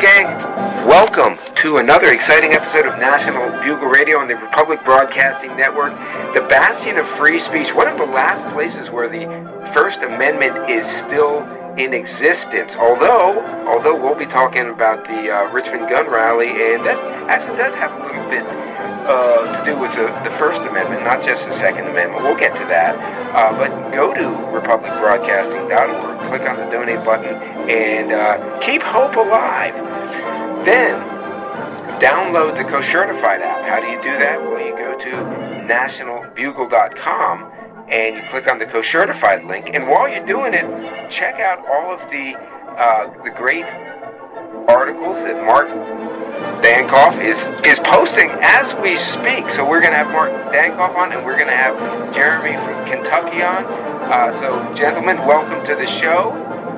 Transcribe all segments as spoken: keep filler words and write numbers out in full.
gang. Welcome to another exciting episode of National Bugle Radio on the Republic Broadcasting Network, the bastion of free speech, one of the last places where the First Amendment is still in existence. Although, although we'll be talking about the uh, Richmond gun rally, and that actually does have a little bit uh, to do with the, the First Amendment, not just the Second Amendment. We'll get to that. Uh, but go to republic broadcasting dot org, click on the donate button, and uh, keep hope alive. Then, download the Co-Certified app. How do you do that? Well, you go to national bugle dot com and you click on the Co-Certified link. And while you're doing it, check out all of the uh, the great articles that Mark Dankoff is, is posting as we speak. So we're going to have Mark Dankoff on, and we're going to have Jeremy from Kentucky on. Uh, so, gentlemen, welcome to the show.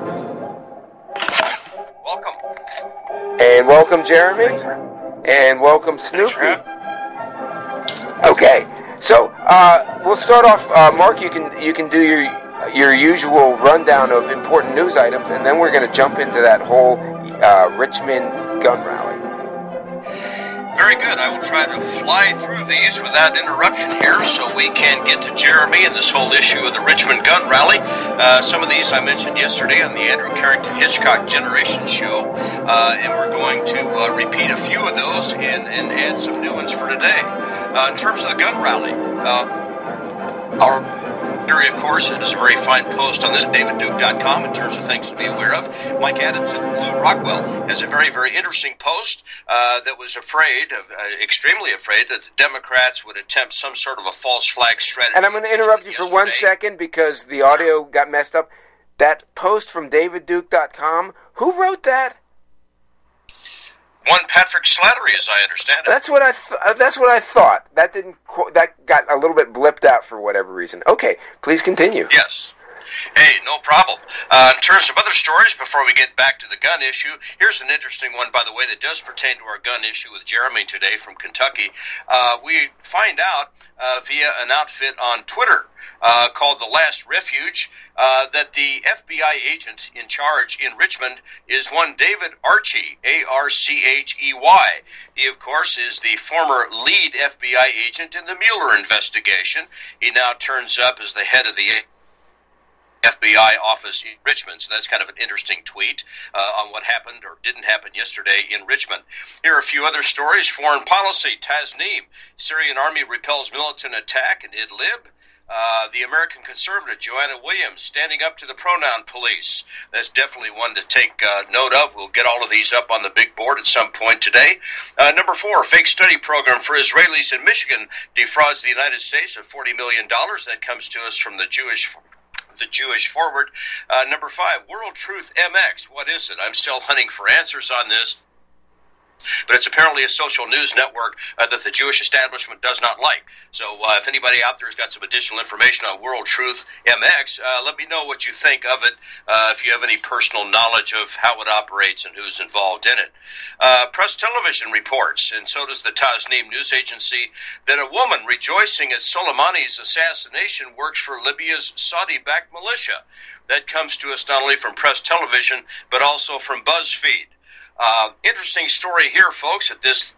Welcome. And welcome, Jeremy. And welcome, Snoopy. Okay, so uh, we'll start off. Uh, Mark, you can you can do your your usual rundown of important news items, and then we're going to jump into that whole uh, Richmond gun rally. Very good. I will try to fly through these without interruption here so we can get to Jeremy and this whole issue of the Richmond gun rally. Uh, some of these I mentioned yesterday on the Andrew Carrington Hitchcock Generation show, uh, and we're going to uh, repeat a few of those and, and add some new ones for today. Uh, in terms of the gun rally, uh, our theory, of course, it is a very fine post on this, david duke dot com, in terms of things to be aware of. Mike Adams and Lou Rockwell has a very, very interesting post uh, that was afraid, of, uh, extremely afraid, that the Democrats would attempt some sort of a false flag strategy. And I'm going to interrupt you for yesterday. one second because the audio got messed up. That post from david duke dot com, who wrote that? One Patrick Slattery, as I understand it. That's what I. Th- uh, that's what I thought. That didn't. Qu- that got a little bit blipped out for whatever reason. Okay, please continue. Yes. Hey, no problem. Uh, in terms of other stories, before we get back to the gun issue, here's an interesting one, by the way, that does pertain to our gun issue with Jeremy today from Kentucky. Uh, we find out uh, via an outfit on Twitter uh, called The Last Refuge uh, that the F B I agent in charge in Richmond is one David Archey, A R C H E Y. He, of course, is the former lead F B I agent in the Mueller investigation. He now turns up as the head of the F B I office in Richmond. So that's kind of an interesting tweet uh, on what happened or didn't happen yesterday in Richmond. Here are a few other stories. Foreign policy, Tasnim. Syrian army repels militant attack in Idlib. Uh, the American conservative, Joanna Williams, standing up to the pronoun police. That's definitely one to take uh, note of. We'll get all of these up on the big board at some point today. Uh, number four, fake study program for Israelis in Michigan defrauds the United States of forty million dollars. That comes to us from the Jewish the Jewish Forward. Uh, number five, World Truth M X. What is it? I'm still hunting for answers on this. But it's apparently a social news network uh, that the Jewish establishment does not like. So uh, if anybody out there has got some additional information on World Truth M X, uh, let me know what you think of it, uh, if you have any personal knowledge of how it operates and who's involved in it. Uh, Press Television reports, and so does the Tasnim news agency, that a woman rejoicing at Soleimani's assassination works for Libya's Saudi-backed militia. That comes to us not only from Press Television, but also from BuzzFeed. Uh, interesting story here, folks, that this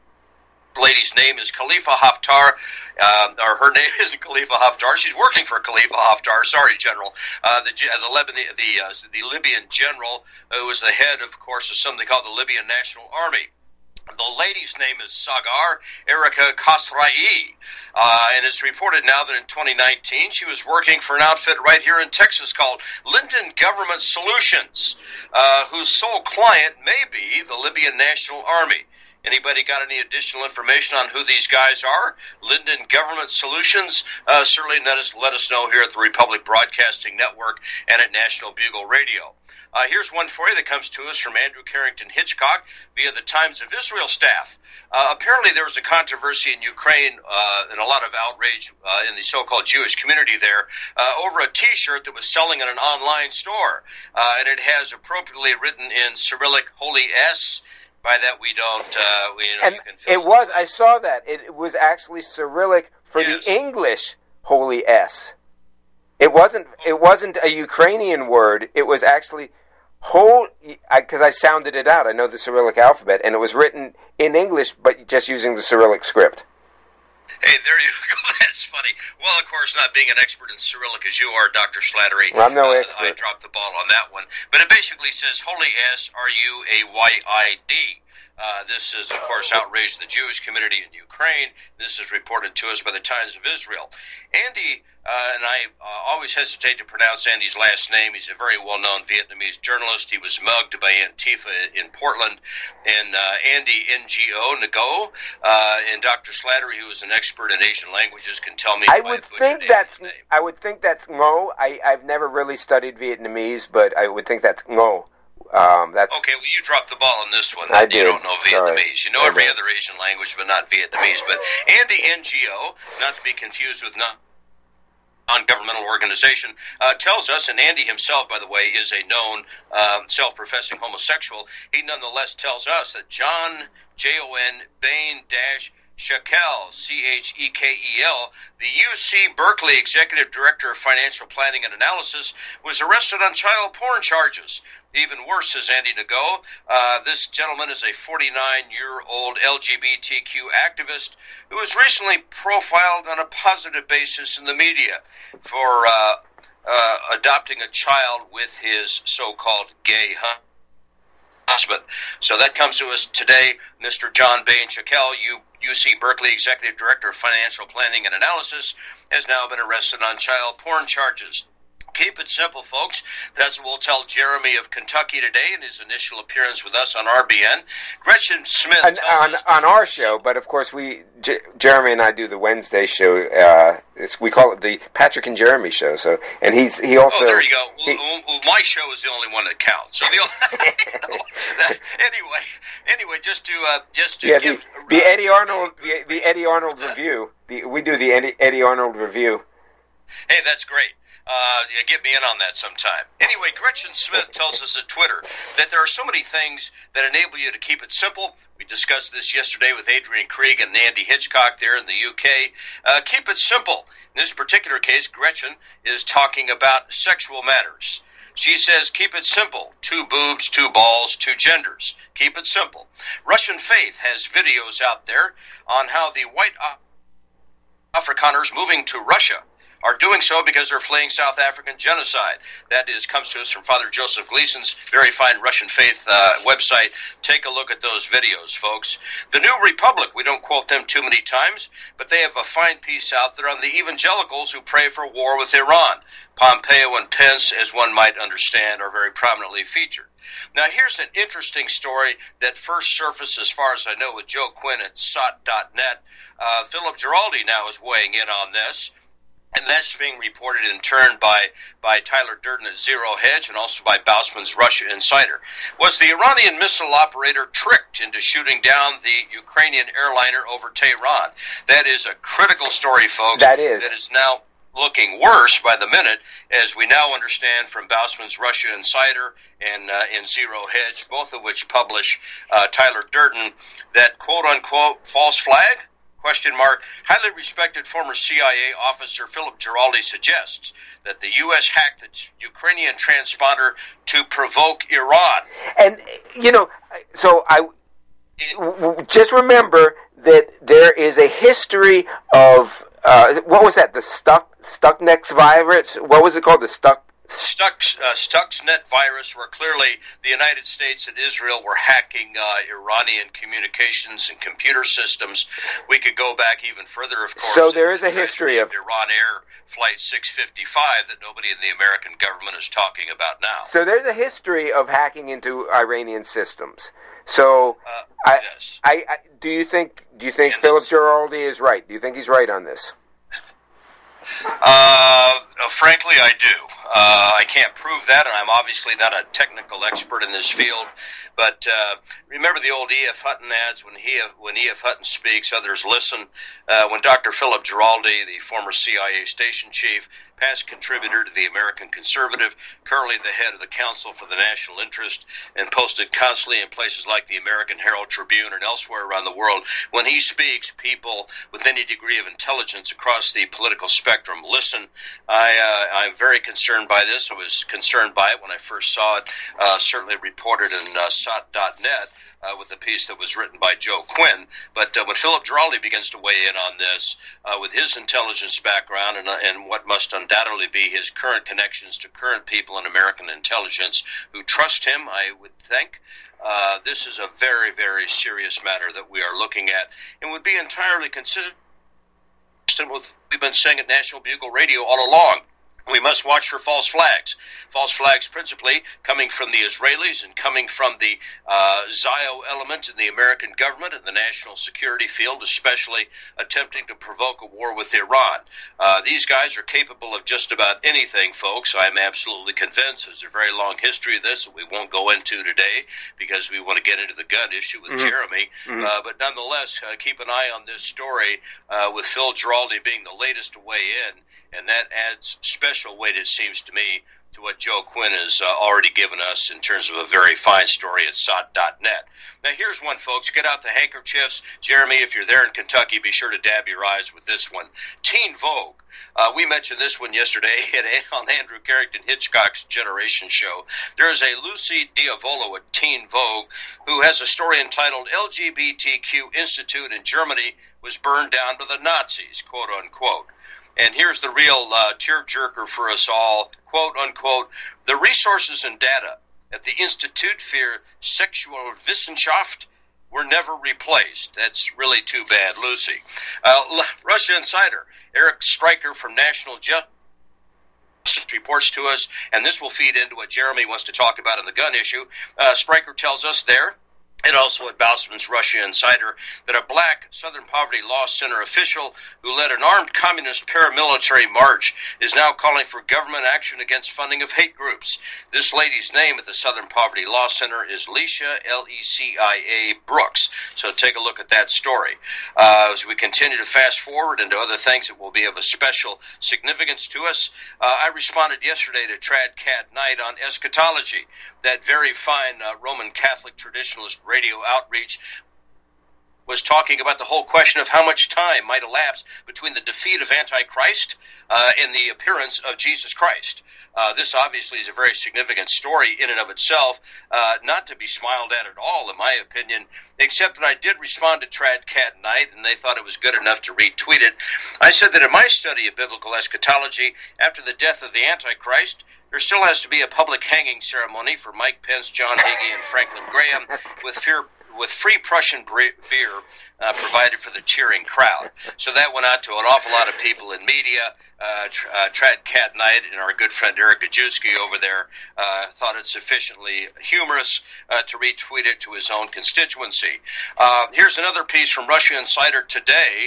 lady's name is Khalifa Haftar, uh, or her name isn't Khalifa Haftar. She's working for Khalifa Haftar. Sorry, General. Uh, the the, Lebanon, the, uh, the Libyan general who was the head, of course, of something called the Libyan National Army. The lady's name is Sagar Erica Khosrai, uh, and it's reported now that in twenty nineteen she was working for an outfit right here in Texas called Linden Government Solutions, uh, whose sole client may be the Libyan National Army. Anybody got any additional information on who these guys are? Linden Government Solutions? Uh, certainly let us, let us know here at the Republic Broadcasting Network and at National Bugle Radio. Uh, here's one for you that comes to us from Andrew Carrington Hitchcock via the Times of Israel staff. Uh, apparently there was a controversy in Ukraine uh, and a lot of outrage uh, in the so-called Jewish community there uh, over a T-shirt that was selling in an online store. Uh, and it has appropriately written in Cyrillic Holy S. By that we don't... Uh, we, you know, and you can fill it was, I saw that. It, it was actually Cyrillic for yes. the English Holy S. It wasn't, it wasn't a Ukrainian word. It was actually whole, because I, I sounded it out. I know the Cyrillic alphabet, and it was written in English, but just using the Cyrillic script. Hey, there you go. That's funny. Well, of course, not being an expert in Cyrillic as you are, Doctor Slattery. Well, I'm no uh, expert. I dropped the ball on that one. But it basically says, Holy S, R U A Y I D. Uh, this is, of course, outraged the Jewish community in Ukraine. This is reported to us by the Times of Israel. Andy, uh, and I uh, always hesitate to pronounce Andy's last name. He's a very well-known Vietnamese journalist. He was mugged by Antifa in Portland. And uh, Andy N G O, Ngo, uh, and Doctor Slattery, who is an expert in Asian languages, can tell me I if would I think that's I would think that's Ngo. I, I've never really studied Vietnamese, but I would think that's Ngo. Um, that's okay, well, you dropped the ball on this one. I You did. don't know Vietnamese. Sorry. You know I every did. other Asian language, but not Vietnamese. But Andy N G O, not to be confused with non- non-governmental organization, uh, tells us, and Andy himself, by the way, is a known um, self-professing homosexual. He nonetheless tells us that John, J O N, Bain dash Shekel, C H E K E L, the U C Berkeley Executive Director of Financial Planning and Analysis, was arrested on child porn charges. Even worse, says Andy Ngo, uh, this gentleman is a forty-nine-year-old L G B T Q activist who was recently profiled on a positive basis in the media for uh, uh, adopting a child with his so-called gay husband. So that comes to us today. Mister John Bain Shekel, U C Berkeley Executive Director of Financial Planning and Analysis, has now been arrested on child porn charges. Keep it simple, folks. That's what we'll tell Jeremy of Kentucky today in his initial appearance with us on R B N. Gretchen Smith on, tells on, us on our show, but of course we J- Jeremy and I do the Wednesday show. Uh, it's, we call it the Patrick and Jeremy show. So, and he's he also. Oh, there you go. Well, he, well, well, my show is the only one that counts. So the only, no, anyway, anyway, just to uh, just to yeah, give the, the uh, Eddie Arnold the, the Eddie Arnold review. The, we do the Eddie, Eddie Arnold review. Hey, that's great. Uh, yeah, get me in on that sometime. Anyway, Gretchen Smith tells us at Twitter that there are so many things that enable you to keep it simple. We discussed this yesterday with Adrian Krieg and Andy Hitchcock there in the U K. Uh, keep it simple. In this particular case, Gretchen is talking about sexual matters. She says, keep it simple. Two boobs, two balls, two genders. Keep it simple. Russian Faith has videos out there on how the white Afrikaners moving to Russia are doing so because they're fleeing South African genocide. That is comes to us from Father Joseph Gleason's very fine Russian Faith uh, website. Take a look at those videos, folks. The New Republic, we don't quote them too many times, but they have a fine piece out there on the evangelicals who pray for war with Iran. Pompeo and Pence, as one might understand, are very prominently featured. Now, here's an interesting story that first surfaced, as far as I know, with Joe Quinn at S O T dot net. Uh, Philip Giraldi now is weighing in on this. And that's being reported in turn by, by Tyler Durden at Zero Hedge and also by Bausman's Russia Insider. Was the Iranian missile operator tricked into shooting down the Ukrainian airliner over Tehran? That is a critical story, folks. That is. That is now looking worse by the minute, as we now understand from Bausman's Russia Insider and uh, in Zero Hedge, both of which publish uh, Tyler Durden, that quote-unquote false flag? Question mark. Highly respected former C I A officer Philip Giraldi suggests that the U S hacked the Ukrainian transponder to provoke Iran. And, you know, so I w- just remember that there is a history of, uh, what was that, the Stuck Stuxnet virus? What was it called, the Stuck? Stuck, uh, Stuxnet virus, where clearly the United States and Israel were hacking uh, Iranian communications and computer systems. We could go back even further, of course. So there is a history of Iran Air Flight six fifty-five that nobody in the American government is talking about now. So there's a history of hacking into Iranian systems. So, uh, I, yes. I, I, do you think do you think And Philip this- Giraldi is right? Do you think he's right on this? Uh, frankly, I do. Uh, I can't prove that, and I'm obviously not a technical expert in this field. But uh, remember the old E F. Hutton ads, when he when E F. Hutton speaks, others listen. Uh, when Doctor Philip Giraldi, the former C I A station chief, past contributor to the American Conservative, currently the head of the Council for the National Interest, and posted constantly in places like the American Herald Tribune and elsewhere around the world. When he speaks, people with any degree of intelligence across the political spectrum listen. I, uh, I'm very concerned by this. I was concerned by it when I first saw it, uh, certainly reported in uh, S O T dot net. Uh, with the piece that was written by Joe Quinn. But uh, when Philip Giraldi begins to weigh in on this, uh, with his intelligence background and, uh, and what must undoubtedly be his current connections to current people in American intelligence who trust him, I would think, uh, this is a very, very serious matter that we are looking at and would be entirely consistent with what we've been saying at National Bugle Radio all along. We must watch for false flags. False flags principally coming from the Israelis and coming from the uh, Zio element in the American government and the national security field, especially attempting to provoke a war with Iran. Uh, these guys are capable of just about anything, folks. I'm absolutely convinced. There's a very long history of this that we won't go into today because we want to get into the gun issue with mm-hmm. Jeremy. Mm-hmm. Uh, but nonetheless, uh, keep an eye on this story uh, with Phil Giraldi being the latest to weigh in. And that adds special weight, it seems to me, to what Joe Quinn has uh, already given us in terms of a very fine story at S O T dot net. Now, here's one, folks. Get out the handkerchiefs. Jeremy, if you're there in Kentucky, be sure to dab your eyes with this one. Teen Vogue. Uh, we mentioned this one yesterday on Andrew Carrington Hitchcock's Generation Show. There is a Lucy Diavolo at Teen Vogue who has a story entitled L G B T Q Institute in Germany was burned down to the Nazis, quote unquote. And here's the real uh, tearjerker for us all, quote unquote, the resources and data at the Institut für Sexualwissenschaft were never replaced. That's really too bad, Lucy. Uh, Russia Insider, Eric Stryker from National Justice reports to us, and this will feed into what Jeremy wants to talk about in the gun issue. Uh, Stryker tells us there, and also at Baussman's Russia Insider, that a black Southern Poverty Law Center official who led an armed communist paramilitary march is now calling for government action against funding of hate groups. This lady's name at the Southern Poverty Law Center is Lecia, L E C I A, Brooks. So take a look at that story. Uh, as we continue to fast forward into other things that will be of a special significance to us, uh, I responded yesterday to Trad Cat Night on eschatology, that very fine uh, Roman Catholic traditionalist radio outreach was talking about the whole question of how much time might elapse between the defeat of Antichrist uh, and the appearance of Jesus Christ. Uh, this obviously is a very significant story in and of itself, uh, not to be smiled at at all, in my opinion, except that I did respond to Trad Cat Night, and they thought it was good enough to retweet it. I said that in my study of biblical eschatology, after the death of the Antichrist, there still has to be a public hanging ceremony for Mike Pence, John Hagee, and Franklin Graham with fear, with free Prussian beer uh, provided for the cheering crowd. So that went out to an awful lot of people in media. Uh, uh, Trad Cat Night and our good friend Eric Gajewski over there uh, thought it sufficiently humorous uh, to retweet it to his own constituency. Uh, here's another piece from Russia Insider today.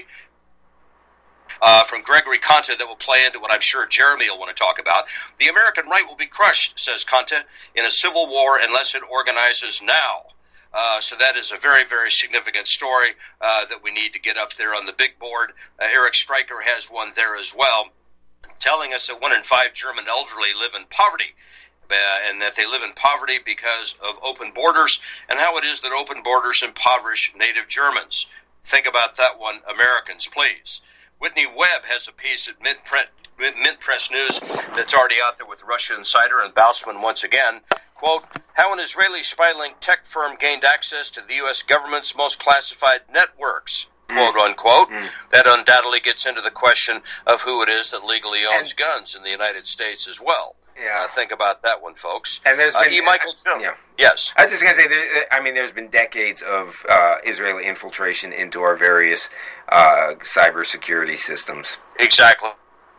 Uh, from Gregory Conta that will play into what I'm sure Jeremy will want to talk about. The American right will be crushed, says Conta, in a civil war unless it organizes now. Uh, so that is a very, very significant story uh, that we need to get up there on the big board. Uh, Eric Stryker has one there as well, telling us that one in five German elderly live in poverty. Uh, and that they live in poverty because of open borders, and how it is that open borders impoverish native Germans. Think about that one, Americans, please. Whitney Webb has a piece at Mint, Print, Mint Press News that's already out there with Russia Insider and Baussman once again. Quote, how an Israeli spy-linked tech firm gained access to the U S government's most classified networks, quote unquote. Mm. That undoubtedly gets into the question of who it is that legally owns and, guns in the United States as well. Yeah. Uh, think about that one, folks. And there's been, uh, E. Michael Jones. Yeah. Yes. I was just going to say, there, I mean, there's been decades of uh, Israeli infiltration into our various uh, cybersecurity systems. Exactly.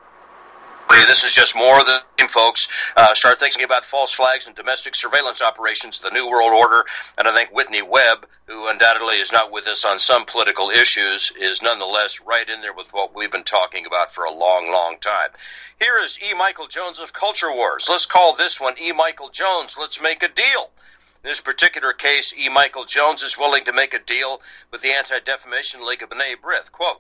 This is just more of the same, folks. Uh, start thinking about false flags and domestic surveillance operations, the New World Order, and I think Whitney Webb, who undoubtedly is not with us on some political issues, is nonetheless right in there with what we've been talking about for a long, long time. Here is E. Michael Jones of Culture Wars. Let's call this one E. Michael Jones. Let's make a deal. In this particular case, E. Michael Jones is willing to make a deal with the Anti-Defamation League of B'nai B'rith. Quote,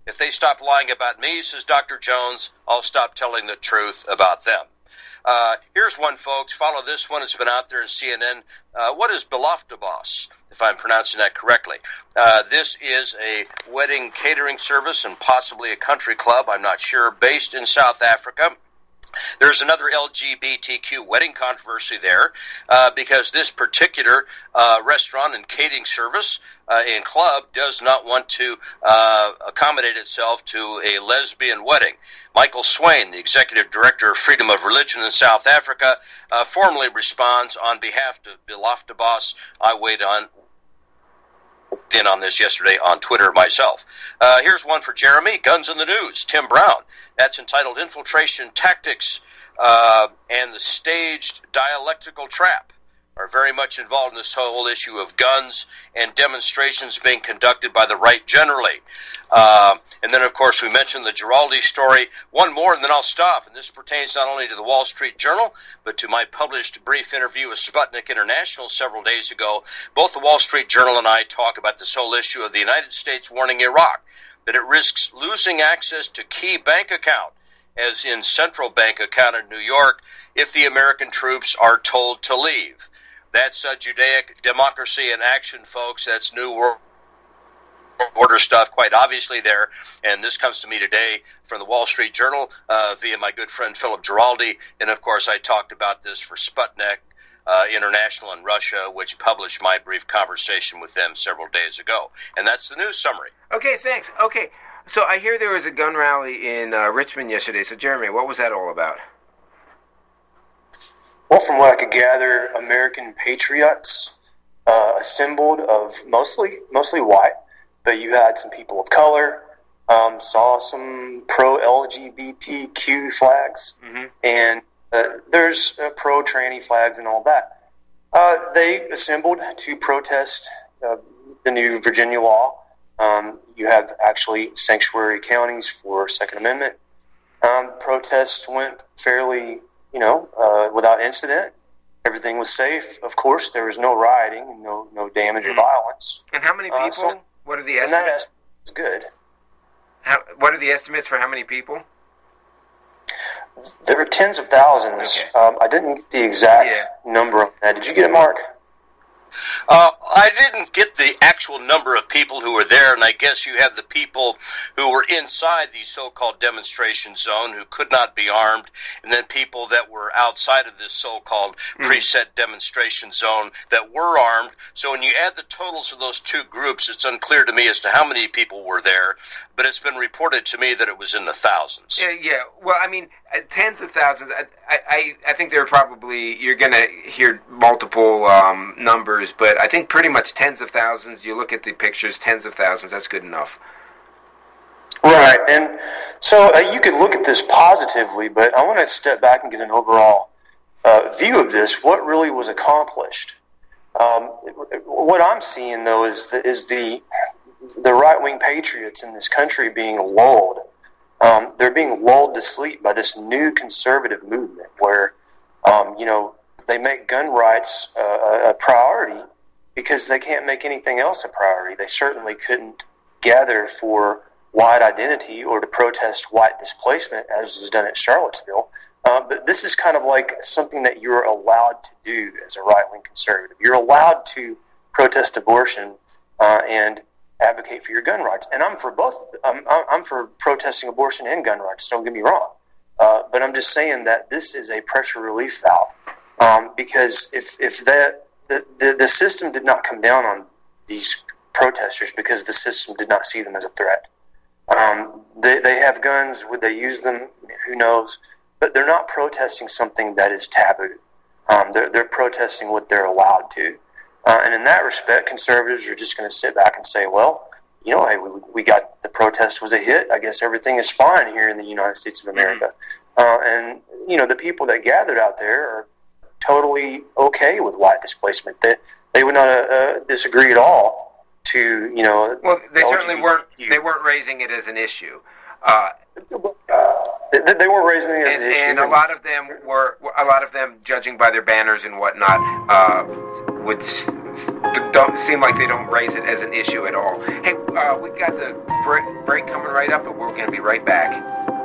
If they stop lying about me, says Doctor Jones, I'll stop telling the truth about them. Uh, here's one, folks. Follow this one. It's been out there in C N N. Uh, what is Beloftabos, if I'm pronouncing that correctly? Uh, this is a wedding catering service and possibly a country club, I'm not sure, based in South Africa. There's another L G B T Q wedding controversy there uh, because this particular uh, restaurant and catering service uh, and club does not want to uh, accommodate itself to a lesbian wedding. Michael Swain, the executive director of Freedom of Religion in South Africa, uh, formally responds on behalf of Beloftabos. I weighed on in on this yesterday on Twitter myself. Uh, here's one for Jeremy. Guns in the News, Tim Brown. That's entitled Infiltration Tactics uh, and the Staged Dialectical Trap are very much involved in this whole issue of guns and demonstrations being conducted by the right generally. Uh, and then, of course, we mentioned the Giraldi story. One more, and then I'll stop. And this pertains not only to the Wall Street Journal, but to my published brief interview with Sputnik International several days ago. Both the Wall Street Journal and I talk about this whole issue of the United States warning Iraq that it risks losing access to key bank account, as in central bank account in New York, if the American troops are told to leave. That's uh, Judaic democracy in action, folks. That's New World Order stuff, quite obviously there. And this comes to me today from the Wall Street Journal uh, via my good friend Philip Giraldi. And, of course, I talked about this for Sputnik uh, International in Russia, which published my brief conversation with them several days ago. And that's the news summary. Okay, thanks. Okay, so I hear there was a gun rally in uh, Richmond yesterday. So, Jeremy, what was that all about? Well, from what I could gather, American patriots uh, assembled of mostly mostly white, but you had some people of color, um, saw some pro-L G B T Q flags, mm-hmm. and uh, there's uh, pro-tranny flags and all that. Uh, they assembled to protest uh, the new Virginia law. Um, you have actually sanctuary counties for Second Amendment. Um, protests went fairly... You know, uh, without incident, everything was safe. Of course, there was no rioting, no no damage mm-hmm. or violence. And how many people? Uh, so, what are the estimates? And that was good. How, what are the estimates for how many people? There were tens of thousands. Okay. Um, I didn't get the exact yeah. number of that. Did you get it, Mark? Uh, I didn't get the actual number of people who were there, and I guess you have the people who were inside the so-called demonstration zone who could not be armed, and then people that were outside of this so-called mm. preset demonstration zone that were armed. So when you add the totals of those two groups, it's unclear to me as to how many people were there, but it's been reported to me that it was in the thousands. Yeah, yeah. Well, I mean, uh, tens of thousands. I, I, I think there are probably, you're going to hear multiple um, numbers, but I think pretty much tens of thousands. You look at the pictures, tens of thousands, that's good enough. Right, and so uh, you could look at this positively, but I want to step back and get an overall uh, view of this, what really was accomplished. Um, what I'm seeing, though, is the, is the, the right-wing patriots in this country being lulled. Um, they're being lulled to sleep by this new conservative movement where, um, you know, they make gun rights uh, a priority because they can't make anything else a priority. They certainly couldn't gather for white identity or to protest white displacement as was done at Charlottesville. Uh, but this is kind of like something that you're allowed to do as a right-wing conservative. You're allowed to protest abortion uh, and advocate for your gun rights. And I'm for both. I'm, I'm for protesting abortion and gun rights, don't get me wrong. Uh, but I'm just saying that this is a pressure relief valve. Um, because if if that the, the the system did not come down on these protesters because the system did not see them as a threat. Um, they they have guns. Would they use them? Who knows? But they're not protesting something that is taboo. Um, they're they're protesting what they're allowed to. Uh, and in that respect, conservatives are just going to sit back and say, well, you know, hey, we, we got the protest was a hit. I guess everything is fine here in the United States of America. Mm-hmm. Uh, and you know, the people that gathered out there are totally okay with white displacement. That they, they would not uh, disagree at all to, you know. Well, they L G B T Q. Certainly weren't. They weren't raising it as an issue. Uh, uh, they, they weren't raising it as and, an issue. And a lot of them were. A lot of them, judging by their banners and whatnot, uh, would don't seem like they don't raise it as an issue at all. Hey, uh, we've got the break coming right up, and we're going to be right back.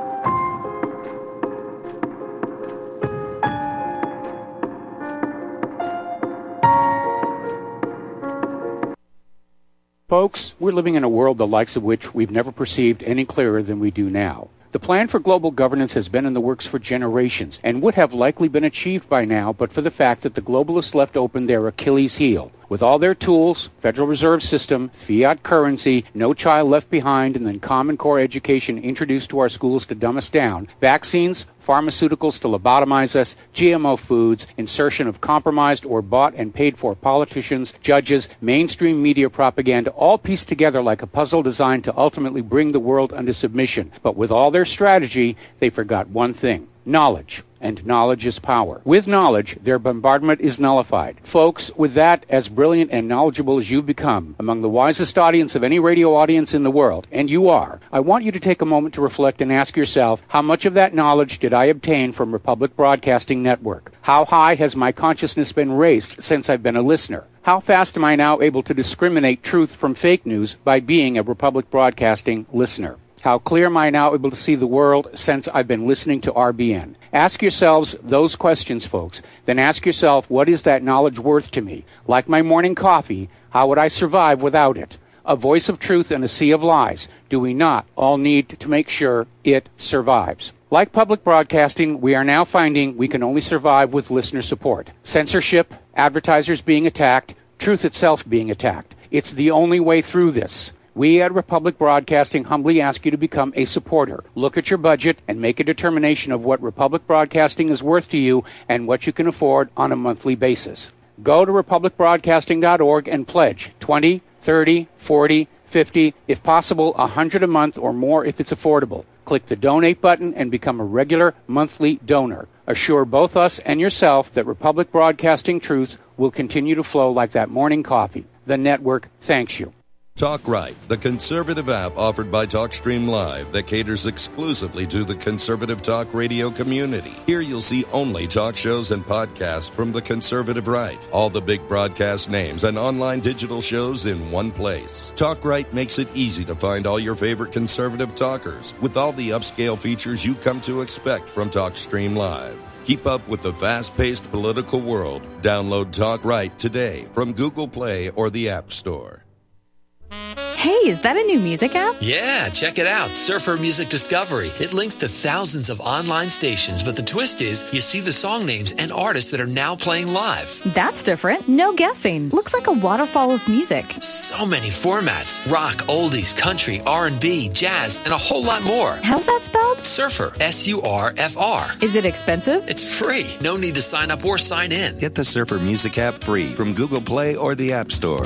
Folks, we're living in a world the likes of which we've never perceived any clearer than we do now. The plan for global governance has been in the works for generations and would have likely been achieved by now but for the fact that the globalists left open their Achilles heel. With all their tools, Federal Reserve System, fiat currency, no child left behind, and then Common Core education introduced to our schools to dumb us down, vaccines, pharmaceuticals to lobotomize us, G M O foods, insertion of compromised or bought and paid for politicians, judges, mainstream media propaganda, all pieced together like a puzzle designed to ultimately bring the world under submission. But with all their strategy, they forgot one thing: knowledge. And knowledge is power. With knowledge, their bombardment is nullified. Folks, with that, as brilliant and knowledgeable as you've become, among the wisest audience of any radio audience in the world, and you are, I want you to take a moment to reflect and ask yourself, how much of that knowledge did I obtain from Republic Broadcasting Network? How high has my consciousness been raised since I've been a listener? How fast am I now able to discriminate truth from fake news by being a Republic Broadcasting listener? How clear am I now able to see the world since I've been listening to R B N? Ask yourselves those questions, folks. Then ask yourself, what is that knowledge worth to me? Like my morning coffee, how would I survive without it? A voice of truth in a sea of lies. Do we not all need to make sure it survives? Like public broadcasting, we are now finding we can only survive with listener support. Censorship, advertisers being attacked, truth itself being attacked. It's the only way through this. We at Republic Broadcasting humbly ask you to become a supporter. Look at your budget and make a determination of what Republic Broadcasting is worth to you and what you can afford on a monthly basis. Go to republic broadcasting dot org and pledge twenty, thirty, forty, fifty, if possible one hundred a month or more if it's affordable. Click the donate button and become a regular monthly donor. Assure both us and yourself that Republic Broadcasting truth will continue to flow like that morning coffee. The network thanks you. Talk Right, the conservative app offered by TalkStream Live that caters exclusively to the conservative talk radio community. Here you'll see only talk shows and podcasts from the conservative right. All the big broadcast names and online digital shows in one place. Talk Right makes it easy to find all your favorite conservative talkers with all the upscale features you come to expect from TalkStream Live. Keep up with the fast-paced political world. Download Talk Right today from Google Play or the App Store. Hey, is that a new music app? Yeah, check it out. Surfer Music Discovery. It links to thousands of online stations, but the twist is you see the song names and artists that are now playing live. That's different. No guessing. Looks like a waterfall of music. So many formats. Rock, oldies, country, R and B, jazz, and a whole lot more. How's that spelled? Surfer. S U R F R. Is it expensive? It's free. No need to sign up or sign in. Get the Surfer Music app free from Google Play or the App Store.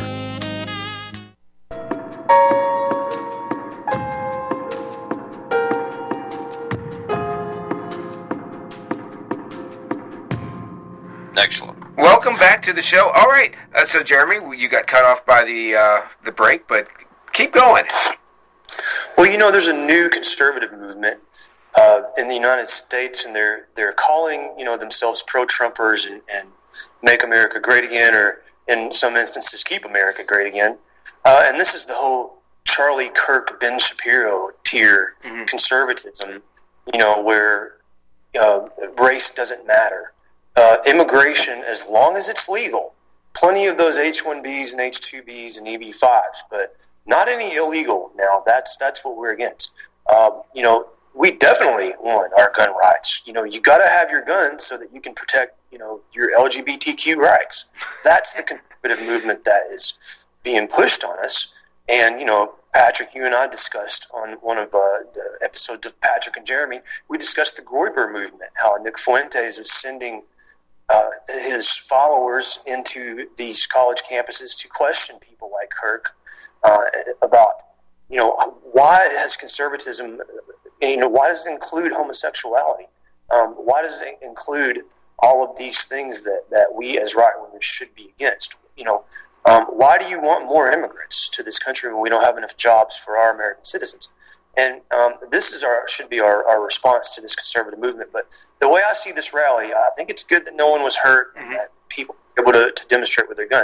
Excellent. Welcome back to the show. All right. Uh, so, Jeremy, you got cut off by the uh, the break, but keep going. Well, you know, there's a new conservative movement uh, in the United States, and they're they're calling you know themselves pro-Trumpers and, and make America great again, or in some instances, keep America great again. Uh, and this is the whole Charlie Kirk, Ben Shapiro tier mm-hmm. conservatism, you know, where uh, race doesn't matter. Uh, immigration, as long as it's legal, plenty of those H one Bs and H two Bs and E B fives, but not any illegal. Now, that's that's what we're against. Um, you know, we definitely want our gun rights. You know, you got to have your gun so that you can protect, you know, your L G B T Q rights. That's the conservative movement that is being pushed on us. And, you know, Patrick, you and I discussed on one of uh, the episodes of Patrick and Jeremy, we discussed the Groyper movement, how Nick Fuentes is sending Uh, his followers into these college campuses to question people like Kirk uh, about, you know, why has conservatism, you know, why does it include homosexuality? Um, why does it include all of these things that, that we as right-wingers should be against? You know, um, why do you want more immigrants to this country when we don't have enough jobs for our American citizens? And um, this is our should be our, our response to this conservative movement. But the way I see this rally, I think it's good that no one was hurt mm-hmm. and that people were able to, to demonstrate with their guns.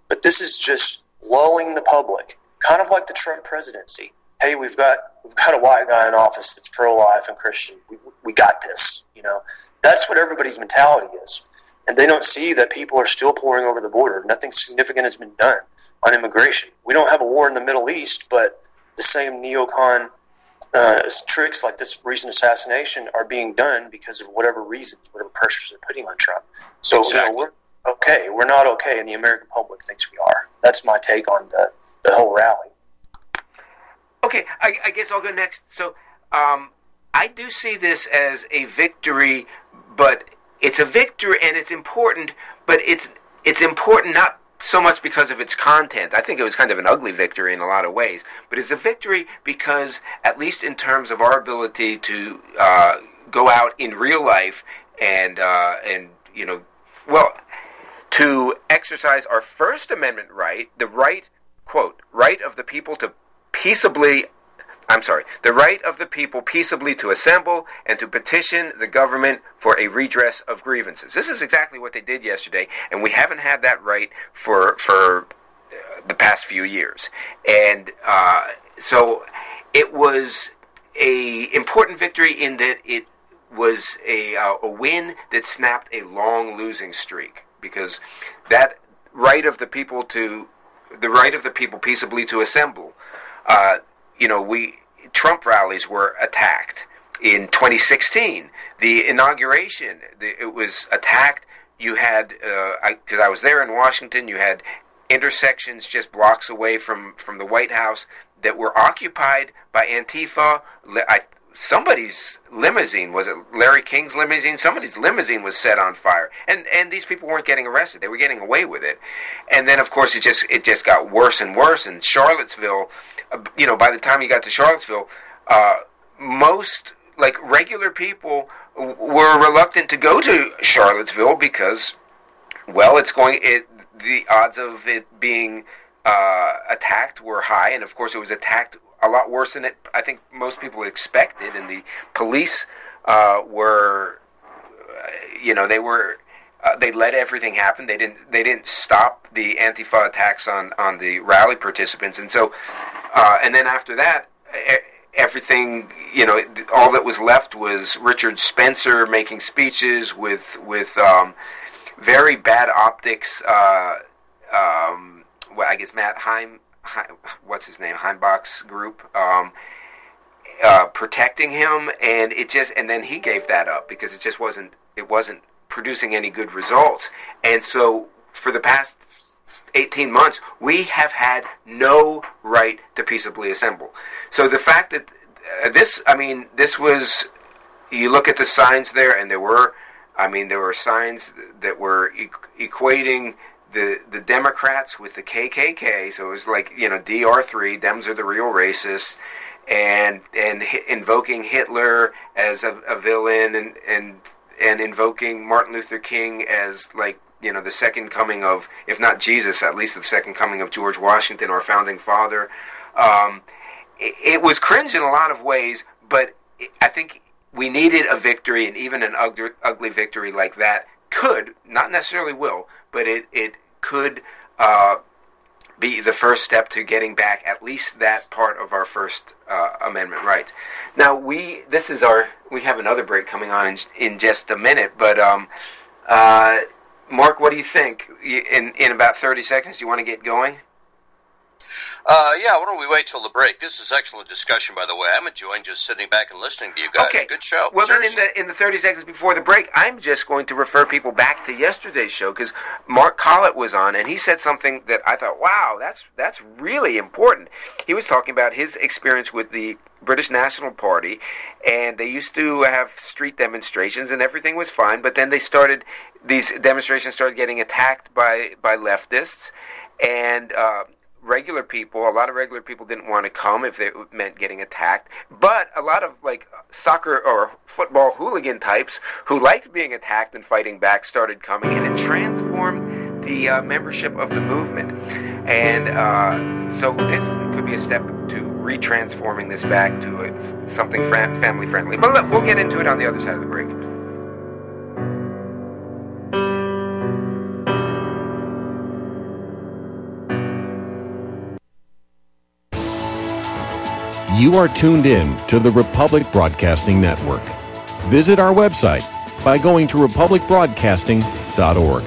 But this is just lulling the public, kind of like the Trump presidency. Hey, we've got we've got a white guy in office that's pro-life and Christian. We we got this. You know, that's what everybody's mentality is, and they don't see that people are still pouring over the border. Nothing significant has been done on immigration. We don't have a war in the Middle East, but the same neocon uh, tricks like this recent assassination are being done because of whatever reasons, whatever pressures they're putting on Trump. So exactly. you know, we're okay. We're not okay, and the American public thinks we are. That's my take on the, the whole rally. Okay, I, I guess I'll go next. So um, I do see this as a victory, but it's a victory, and it's important, but it's it's important not so much because of its content. I think it was kind of an ugly victory in a lot of ways, but it's a victory because, at least in terms of our ability to uh, go out in real life and uh, and you know, well, to exercise our First Amendment right, the right, quote, right of the people to peaceably, I'm sorry, the right of the people peaceably to assemble and to petition the government for a redress of grievances. This is exactly what they did yesterday, and we haven't had that right for for the past few years. And uh, so it was a important victory in that it was a, uh, a win that snapped a long losing streak, because that right of the people to the right of the people peaceably to assemble. Uh, you know, we Trump rallies were attacked in twenty sixteen. The inauguration, the, it was attacked. You had, because uh, I, I was there in Washington, you had intersections just blocks away from, from the White House that were occupied by Antifa. I, somebody's limousine, was it Larry King's limousine? Somebody's limousine was set on fire, and and these people weren't getting arrested; they were getting away with it. And then, of course, it just it just got worse and worse. In Charlottesville, uh, you know, by the time you got to Charlottesville, uh, most like regular people w- were reluctant to go to Charlottesville because, well, it's going it the odds of it being uh, attacked were high, and of course, it was attacked a lot worse than it, I think, most people expected. And the police uh, were, uh, you know, they were, uh, they let everything happen. They didn't, they didn't stop the Antifa attacks on, on the rally participants. And so, uh, and then after that, everything, you know, all that was left was Richard Spencer making speeches with with um, very bad optics. Uh, um, well, I guess Matt Heim. What's his name? Heimbach's group um, uh, protecting him, and it just and then he gave that up because it just wasn't it wasn't producing any good results. And so for the past eighteen months, we have had no right to peaceably assemble. So the fact that uh, this, I mean, this was, you look at the signs there, and there were, I mean, there were signs that were e- equating the the Democrats with the K K K, so it was like, you know, D R three, Dems are the real racists, and and invoking Hitler as a, a villain, and, and and invoking Martin Luther King as, like, you know, the second coming of, if not Jesus, at least the second coming of George Washington, our founding father. Um, it, it was cringe in a lot of ways, but it, I think we needed a victory, and even an ugly, ugly victory like that could, not necessarily will, but it, it could uh, be the first step to getting back at least that part of our First uh, Amendment rights. Now, we this is our we have another break coming on in, in just a minute, but um, uh, Mark, what do you think? In in about thirty seconds, do you want to get going? Uh, yeah, why don't we wait till the break? This is excellent discussion, by the way. I'm enjoying just sitting back and listening to you guys. Okay. Good show. Well, Seriously. then in the in the thirty seconds before the break, I'm just going to refer people back to yesterday's show, because Mark Collett was on, and he said something that I thought, wow, that's that's really important. He was talking about his experience with the British National Party, and they used to have street demonstrations, and everything was fine, but then they started, these demonstrations started getting attacked by, by leftists, and uh, regular people, a lot of regular people didn't want to come if it meant getting attacked, but a lot of, like, soccer or football hooligan types who liked being attacked and fighting back started coming, and it transformed the uh, membership of the movement. And uh, so this could be a step to retransforming this back to a, something fam- family friendly. But look, we'll get into it on the other side of the break. You are tuned in to the Republic Broadcasting Network. Visit our website by going to republic broadcasting dot org.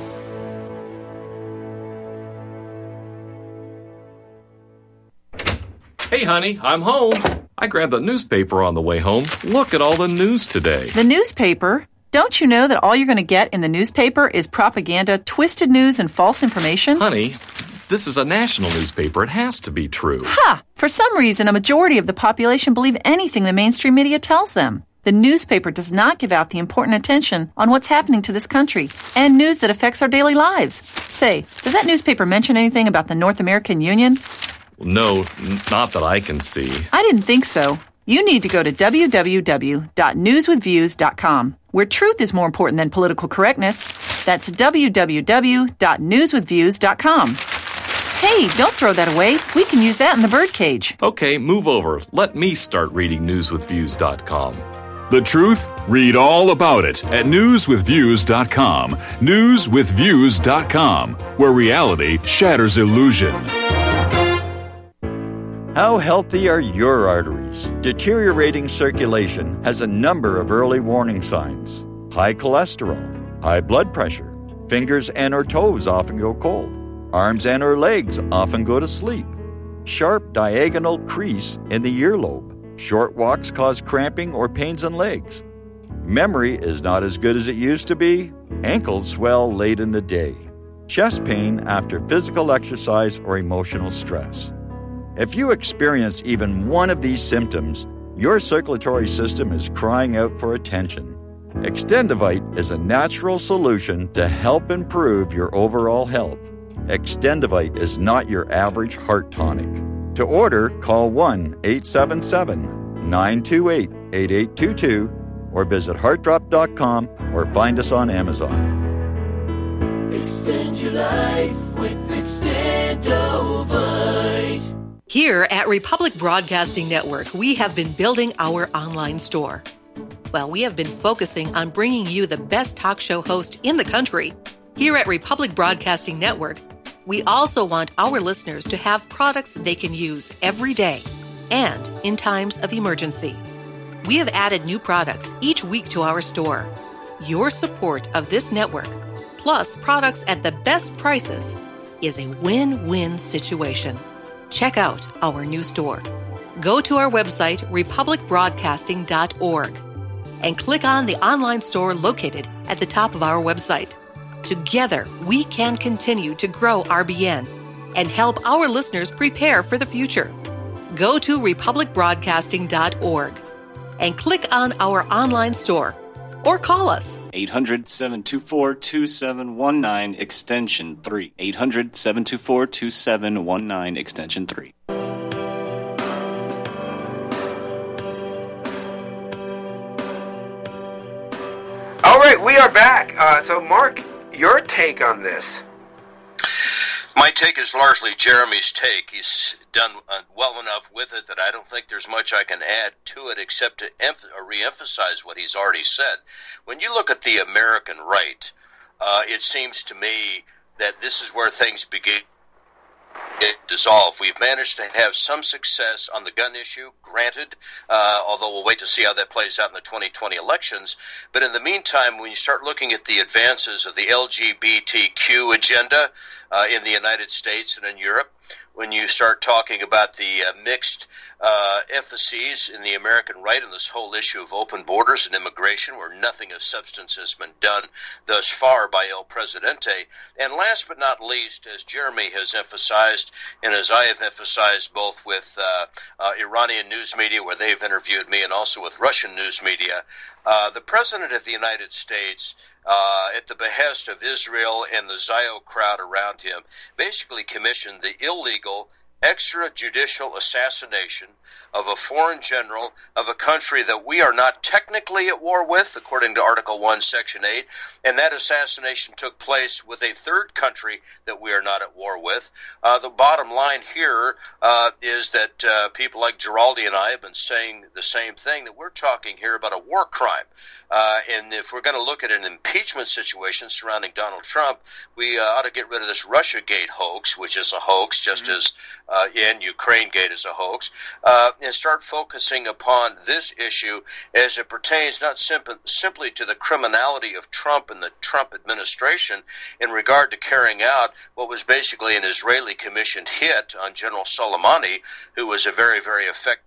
Hey, honey, I'm home. I grabbed the newspaper on the way home. Look at all the news today. The newspaper? Don't you know that all you're going to get in the newspaper is propaganda, twisted news, and false information? Honey, this is a national newspaper. It has to be true. Ha! For some reason, a majority of the population believe anything the mainstream media tells them. The newspaper does not give out the important attention on what's happening to this country and news that affects our daily lives. Say, does that newspaper mention anything about the North American Union? No, n- not that I can see. I didn't think so. You need to go to w w w dot news with views dot com, where truth is more important than political correctness. That's w w w dot news with views dot com. Hey, don't throw that away. We can use that in the birdcage. Okay, move over. Let me start reading news with views dot com. The truth? Read all about it at news with views dot com. news with views dot com, where reality shatters illusion. How healthy are your arteries? Deteriorating circulation has a number of early warning signs. High cholesterol, high blood pressure, fingers and or toes often go cold, arms and or legs often go to sleep, sharp diagonal crease in the earlobe, short walks cause cramping or pains in legs, memory is not as good as it used to be, ankles swell late in the day, chest pain after physical exercise or emotional stress. If you experience even one of these symptoms, your circulatory system is crying out for attention. Extendivite is a natural solution to help improve your overall health. Extendivite is not your average heart tonic. To order, call one eight seven seven, nine two eight, eight eight two two or visit heart drop dot com or find us on Amazon. Extend your life with Extendovite. Here at Republic Broadcasting Network, we have been building our online store. Well, we have been focusing on bringing you the best talk show host in the country. Here at Republic Broadcasting Network, we also want our listeners to have products they can use every day and in times of emergency. We have added new products each week to our store. Your support of this network, plus products at the best prices, is a win-win situation. Check out our new store. Go to our website, republic broadcasting dot org, and click on the online store located at the top of our website. Together, we can continue to grow R B N and help our listeners prepare for the future. Go to republic broadcasting dot org and click on our online store or call us. eight hundred, seven two four, two seven one nine, extension three. eight hundred, seven two four, two seven one nine, extension three. All right, we are back. Uh, so, Mark, your take on this? My take is largely Jeremy's take. He's done uh, well enough with it that I don't think there's much I can add to it except to emph- or reemphasize what he's already said. When you look at the American right, uh, it seems to me that this is where things begin to dissolve. We've managed to have some success on the gun issue, granted, uh, although we'll wait to see how that plays out in the twenty twenty elections. But in the meantime, when you start looking at the advances of the L G B T Q agenda uh, in the United States and in Europe, when you start talking about the uh, mixed uh, emphases in the American right on this whole issue of open borders and immigration, where nothing of substance has been done thus far by El Presidente. And last but not least, as Jeremy has emphasized, and as I have emphasized both with uh, uh, Iranian news media, where they've interviewed me, and also with Russian news media, uh, the President of the United States, Uh, at the behest of Israel and the Zio crowd around him, basically commissioned the illegal extrajudicial assassination of a foreign general of a country that we are not technically at war with, according to Article one, Section eight, and that assassination took place with a third country that we are not at war with. Uh, the bottom line here uh, is that uh, people like Giraldi and I have been saying the same thing, that we're talking here about a war crime. Uh, and if we're going to look at an impeachment situation surrounding Donald Trump, we uh, ought to get rid of this Russiagate hoax, which is a hoax, just mm-hmm. as uh, in Ukrainegate is a hoax. Uh, and start focusing upon this issue as it pertains not simp- simply to the criminality of Trump and the Trump administration in regard to carrying out what was basically an Israeli-commissioned hit on General Soleimani, who was a very, very effective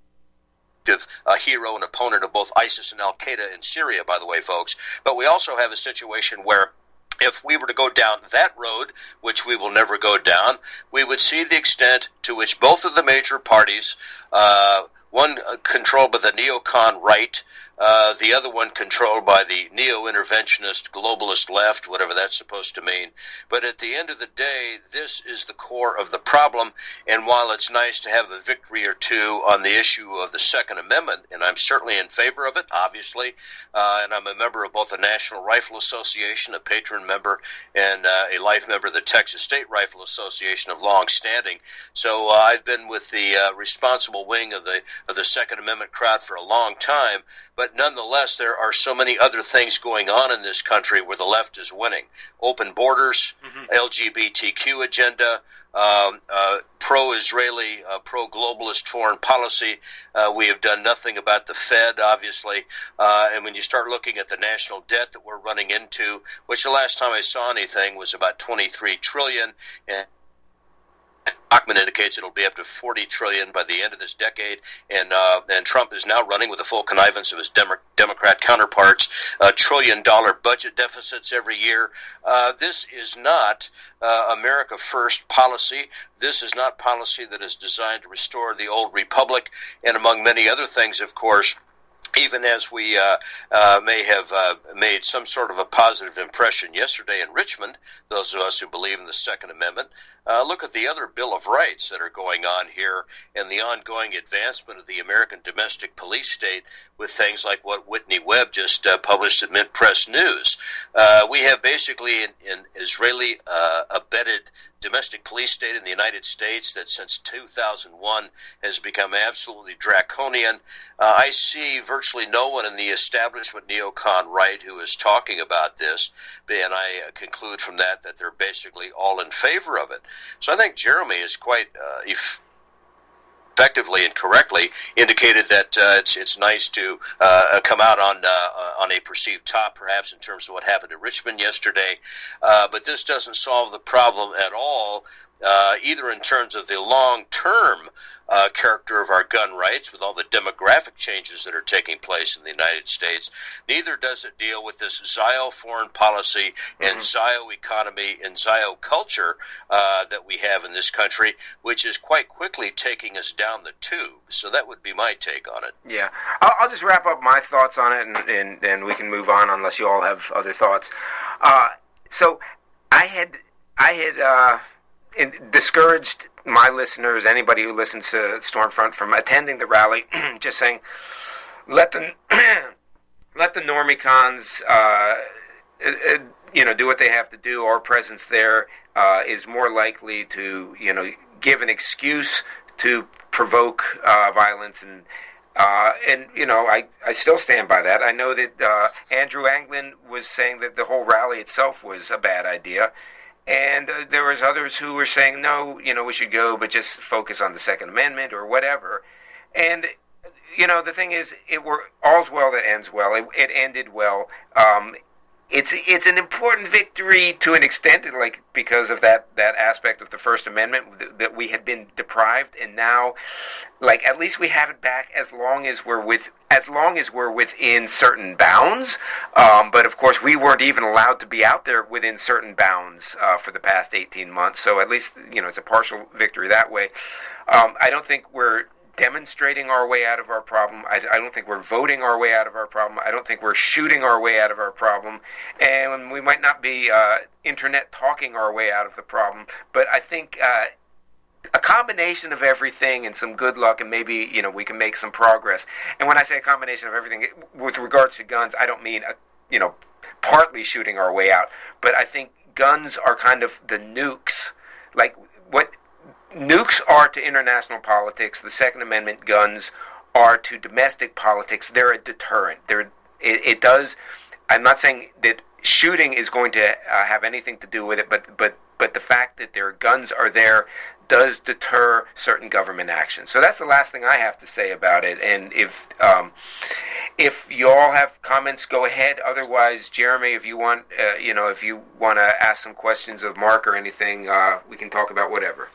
a hero and opponent of both ISIS and Al-Qaeda in Syria, by the way, folks. But we also have a situation where if we were to go down that road, which we will never go down, we would see the extent to which both of the major parties, uh, one controlled by the neocon right, uh, the other one controlled by the neo-interventionist globalist left, whatever that's supposed to mean. But at the end of the day, this is the core of the problem. And while it's nice to have a victory or two on the issue of the Second Amendment, and I'm certainly in favor of it, obviously, uh, and I'm a member of both the National Rifle Association, a patron member, and uh, a life member of the Texas State Rifle Association of long standing. So uh, I've been with the uh, responsible wing of the of the Second Amendment crowd for a long time. But nonetheless, there are so many other things going on in this country where the left is winning. Open borders, mm-hmm. L G B T Q agenda, um, uh, pro-Israeli, uh, pro-globalist foreign policy. Uh, we have done nothing about the Fed, obviously. Uh, and when you start looking at the national debt that we're running into, which the last time I saw anything was about twenty-three trillion dollars, and Bachman indicates it'll be up to forty trillion dollars by the end of this decade, and uh, and Trump is now running with the full connivance of his Demo- Democrat counterparts, uh, trillion-dollar budget deficits every year. Uh, this is not uh, America First policy. This is not policy that is designed to restore the old republic, and among many other things, of course, even as we uh, uh, may have uh, made some sort of a positive impression yesterday in Richmond, those of us who believe in the Second Amendment, uh, look at the other Bill of Rights that are going on here and the ongoing advancement of the American domestic police state with things like what Whitney Webb just uh, published at Mint Press News. Uh, we have basically an, an Israeli uh, abetted domestic police state in the United States that since two thousand one has become absolutely draconian. Uh, I see virtually no one in the establishment neocon right who is talking about this, and I uh, conclude from that that they're basically all in favor of it. So I think Jeremy is quite uh, if effectively and correctly indicated that uh, it's it's nice to uh, come out on uh, on a perceived top, perhaps in terms of what happened in Richmond yesterday. Uh, but this doesn't solve the problem at all, uh, either in terms of the long-term uh, character of our gun rights with all the demographic changes that are taking place in the United States. Neither does it deal with this Zio foreign policy and mm-hmm. Zio economy and Zio culture uh, that we have in this country, which is quite quickly taking us down the tube. So that would be my take on it. Yeah. I'll, I'll just wrap up my thoughts on it, and, and, and we can move on unless you all have other thoughts. Uh, so I had, I had uh, in, discouraged my listeners, anybody who listens to Stormfront, from attending the rally, just saying, let the let the normicons, uh, uh, you know, do what they have to do. Our presence there uh, is more likely to, you know, give an excuse to provoke uh, violence, and uh, and you know, I, I still stand by that. I know that uh, Andrew Anglin was saying that the whole rally itself was a bad idea. And uh, there was others who were saying, no, you know, we should go, but just focus on the Second Amendment or whatever. And, you know, the thing is, it were all's well that ends well. It, it ended well. Um, it's it's an important victory to an extent, like because of that, that aspect of the First Amendment that we had been deprived, and now, like, at least we have it back as long as we're with as long as we're within certain bounds. Um, but of course, we weren't even allowed to be out there within certain bounds uh, for the past eighteen months. So at least, you know, it's a partial victory that way. Um, I don't think we're demonstrating our way out of our problem. I, I don't think we're voting our way out of our problem. I don't think we're shooting our way out of our problem. And we might not be uh, internet talking our way out of the problem. But I think uh, a combination of everything and some good luck, and maybe, you know, we can make some progress. And when I say a combination of everything, with regards to guns, I don't mean, a, you know, partly shooting our way out. But I think guns are kind of the nukes. Like, what nukes are to international politics, the Second Amendment guns are to domestic politics. They're a deterrent. They're, it, it does, I'm not saying that shooting is going to uh, have anything to do with it, but, but, but the fact that their guns are there does deter certain government action. So that's the last thing I have to say about it. And if um, if you all have comments, go ahead. Otherwise, Jeremy, if you want, uh, you know, if you want to ask some questions of Mark or anything, uh, we can talk about whatever.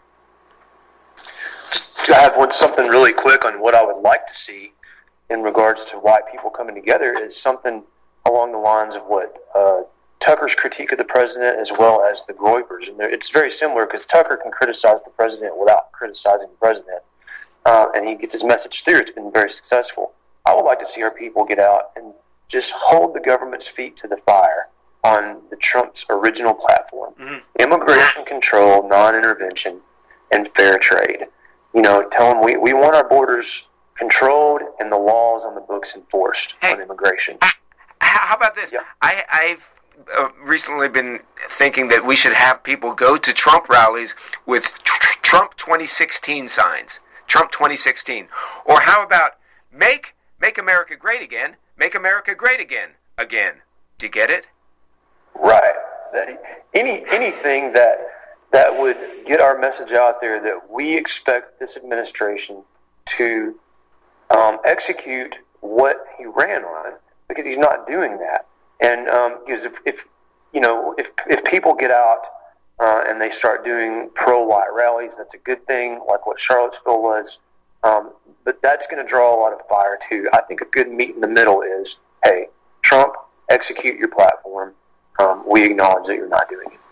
I have one something really quick on what I would like to see in regards to white people coming together is something along the lines of what uh, Tucker's critique of the president as well as the Groypers. And it's very similar because Tucker can criticize the president without criticizing the president. Uh, and he gets his message through. It's been very successful. I would like to see our people get out and just hold the government's feet to the fire on the Trump's original platform. Mm-hmm. Immigration control, non-intervention, and fair trade. You know, tell them we, we want our borders controlled and the laws on the books enforced hey, on immigration. How about this? Yeah. I, I've uh, recently been thinking that we should have people go to Trump rallies with tr- Trump twenty sixteen signs. Trump twenty sixteen. Or how about make make America great again, make America great again, again. Do you get it? Right. Any anything that that would get our message out there that we expect this administration to um, execute what he ran on, because he's not doing that. And um, because if, if you know if if people get out uh, and they start doing pro-white rallies, that's a good thing, like what Charlottesville was. Um, but that's going to draw a lot of fire too. I think a good meet in the middle is, hey, Trump, execute your platform. Um, we acknowledge that you're not doing it.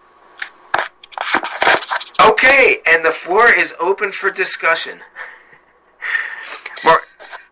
Okay, and the floor is open for discussion. Mark.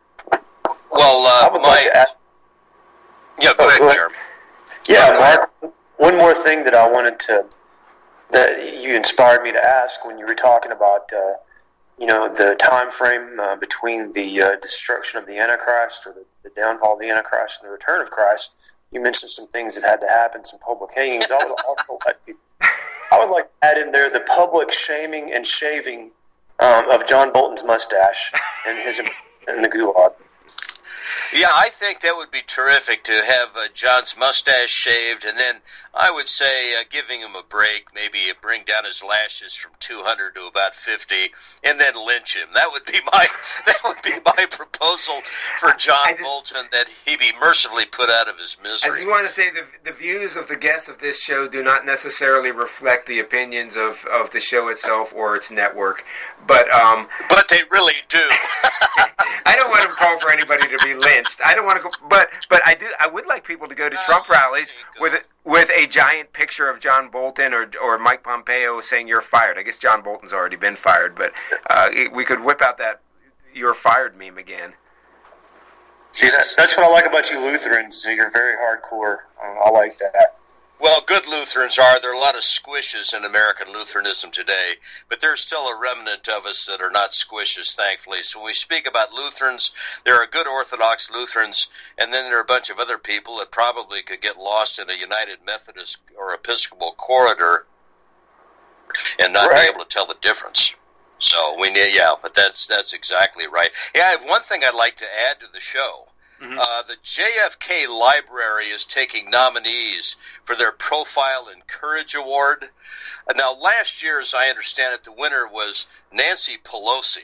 Well, uh, my... Like ask... Yeah, go oh, ahead, Jeremy. Yeah, Mark, one more thing that I wanted to, that you inspired me to ask when you were talking about, uh, you know, the time frame uh, between the uh, destruction of the Antichrist, or the, the downfall of the Antichrist and the return of Christ. You mentioned some things that had to happen, some public hangings. I would also like to, I would like to add in there the public shaming and shaving um, of John Bolton's mustache and his in the gulag. Yeah, I think that would be terrific to have uh, John's mustache shaved, and then I would say uh, giving him a break, maybe bring down his lashes from two hundred to about fifty, and then lynch him. That would be my that would be my proposal for John just, Bolton, that he be mercifully put out of his misery. I just want to say the the views of the guests of this show do not necessarily reflect the opinions of, of the show itself or its network, but um, but they really do. I don't want to call for anybody to be lynched. I don't want to go, but but I do. I would like people to go to Trump rallies with with a giant picture of John Bolton or or Mike Pompeo saying "You're fired." I guess John Bolton's already been fired, but uh, we could whip out that "You're fired" meme again. See, that, that's what I like about you Lutherans. You're very hardcore. Um, I like that. Well, good Lutherans are. There are a lot of squishes in American Lutheranism today, but there's still a remnant of us that are not squishes, thankfully. So when we speak about Lutherans, there are good Orthodox Lutherans, and then there are a bunch of other people that probably could get lost in a United Methodist or Episcopal corridor and not right. be able to tell the difference. So we need, yeah, but that's that's exactly right. Yeah, I have one thing I'd like to add to the show. Mm-hmm. Uh, the J F K Library is taking nominees for their Profile and Courage Award. Uh, now, last year, as I understand it, the winner was Nancy Pelosi.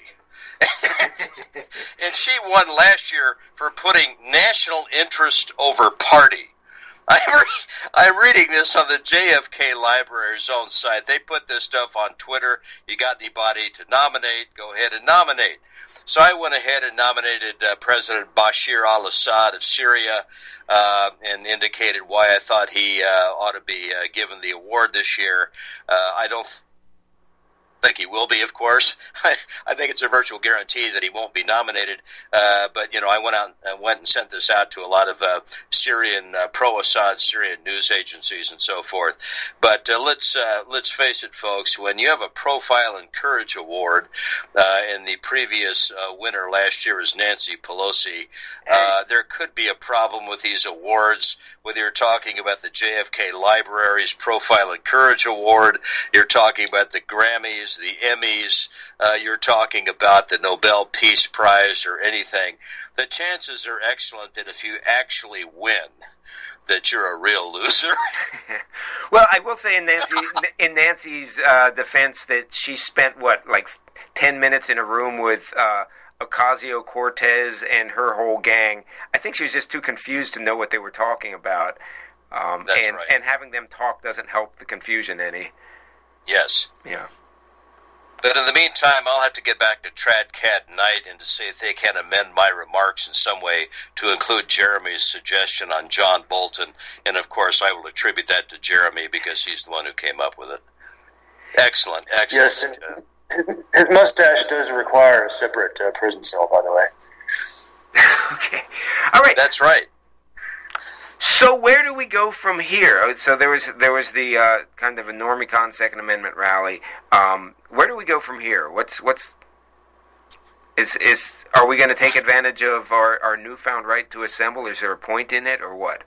And she won last year for putting national interest over party. I'm, re- I'm reading this on the J F K Library's own site. They put this stuff on Twitter. You got anybody to nominate, go ahead and nominate. So I went ahead and nominated uh, President Bashir al-Assad of Syria uh, and indicated why I thought he uh, ought to be uh, given the award this year. Uh, I don't think he will be, of course. I, I think it's a virtual guarantee that he won't be nominated. Uh, but, you know, I went out and went and sent this out to a lot of uh, Syrian, uh, pro-Assad Syrian news agencies and so forth. But uh, let's uh, let's face it, folks, when you have a Profile and Courage Award, uh, and the previous uh, winner last year is Nancy Pelosi, uh, there could be a problem with these awards, whether you're talking about the J F K Library's Profile and Courage Award, you're talking about the Grammys, the Emmys, uh, you're talking about the Nobel Peace Prize or anything. The chances are excellent that if you actually win, that you're a real loser. Well, I will say in Nancy in Nancy's uh, defense that she spent what like ten minutes in a room with uh, Ocasio-Cortez and her whole gang. I think she was just too confused to know what they were talking about. Um, That's and right. and having them talk doesn't help the confusion any. Yes. Yeah. But in the meantime, I'll have to get back to Tradcat Knight and to see if they can amend my remarks in some way to include Jeremy's suggestion on John Bolton. And, of course, I will attribute that to Jeremy because he's the one who came up with it. Excellent, excellent. Yes, and his, his mustache does require a separate uh, prison cell, by the way. Okay. All right. That's right. So where do we go from here? So there was there was the uh, kind of a Normicon Second Amendment rally. Um, where do we go from here? What's what's is is are we going to take advantage of our, our newfound right to assemble? Is there a point in it, or what?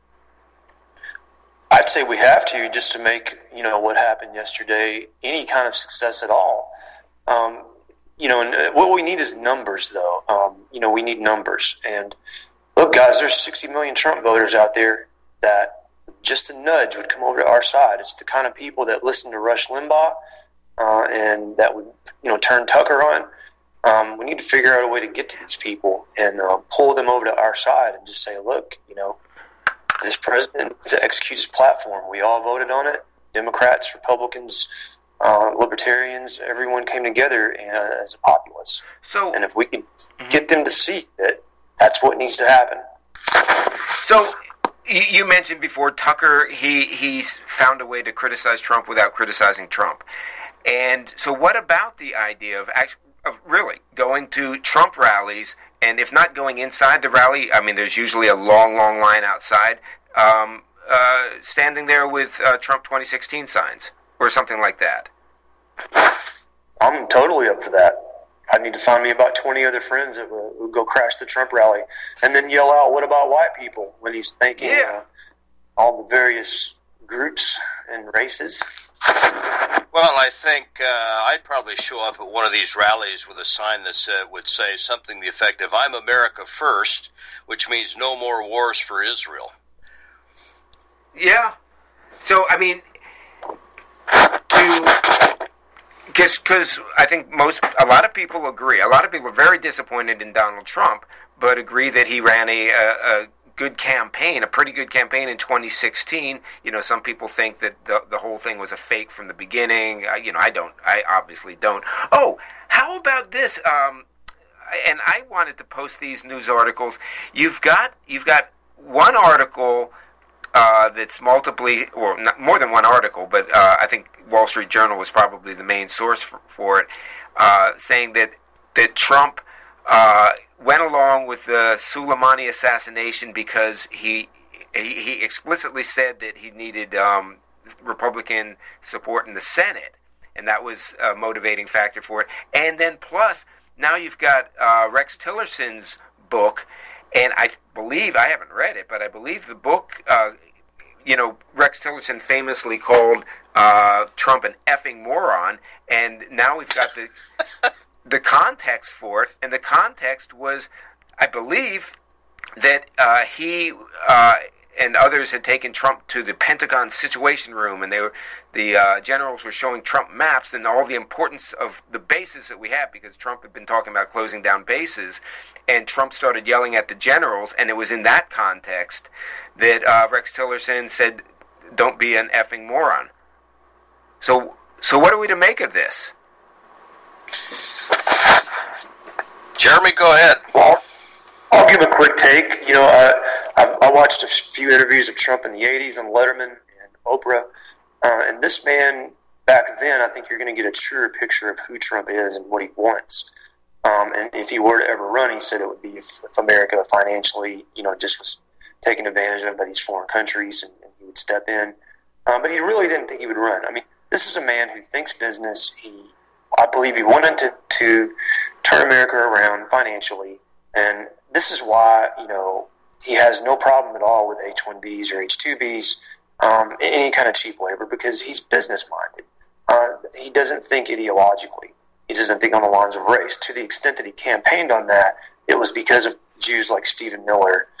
I'd say we have to, just to make, you know, what happened yesterday any kind of success at all. Um, you know, and what we need is numbers, though. Um, you know, we need numbers. And look, guys, there's sixty million Trump voters out there that just a nudge would come over to our side. It's the kind of people that listen to Rush Limbaugh uh, and that would, you know, turn Tucker on. Um, we need to figure out a way to get to these people and uh, pull them over to our side and just say, look, you know, this president to execute his platform. We all voted on it. Democrats, Republicans, uh, Libertarians, everyone came together uh, as a populace. So, and if we can mm-hmm. get them to see that that's what needs to happen. So you mentioned before Tucker, he he's found a way to criticize Trump without criticizing Trump. And so what about the idea of actually, of really going to Trump rallies, and if not going inside the rally, I mean, there's usually a long, long line outside, um, uh, standing there with uh, Trump twenty sixteen signs or something like that? I'm totally up for that. I need to find me about twenty other friends that will, will go crash the Trump rally and then yell out, what about white people, when he's thanking yeah. uh, all the various groups and races. Well, I think uh, I'd probably show up at one of these rallies with a sign that uh, would say something to the effect of, I'm America first, which means no more wars for Israel. Yeah. So, I mean, to... Because I think most, a lot of people agree. A lot of people are very disappointed in Donald Trump, but agree that he ran a, a, a good campaign, a pretty good campaign in twenty sixteen. You know, some people think that the, the whole thing was a fake from the beginning. Uh, you know, I don't. I obviously don't. Oh, how about this? Um, and I wanted to post these news articles. You've got you've got one article. Uh, that's multiply, or not, more than one article, but uh, I think Wall Street Journal was probably the main source for, for it, uh, saying that that Trump uh, went along with the Soleimani assassination because he he, he explicitly said that he needed um, Republican support in the Senate, and that was a motivating factor for it. And then plus, now you've got uh, Rex Tillerson's book. And I believe, I haven't read it, but I believe the book, uh, you know, Rex Tillerson famously called uh, Trump an effing moron, and now we've got the the context for it, and the context was, I believe, that uh, he uh, and others had taken Trump to the Pentagon Situation Room, and they were the uh, generals were showing Trump maps and all the importance of the bases that we have, because Trump had been talking about closing down bases, and Trump started yelling at the generals, and it was in that context that uh, Rex Tillerson said, "Don't be an effing moron." So, so what are we to make of this? Jeremy, go ahead. Well, I'll give a quick take. You know, uh, I've, I watched a few interviews of Trump in the eighties on Letterman and Oprah, uh, and this man back then, I think you're going to get a truer picture of who Trump is and what he wants. Um, and if he were to ever run, he said it would be if, if America financially, you know, just was taken advantage of by these foreign countries, and, and he would step in. Um, but he really didn't think he would run. I mean, this is a man who thinks business. He, I believe, he wanted to, to turn America around financially, and this is why, you know, he has no problem at all with H one Bs or H two Bs, um, any kind of cheap labor, because he's business-minded. Uh, he doesn't think ideologically. He doesn't think on the lines of race. To the extent that he campaigned on that, it was because of Jews like Stephen Miller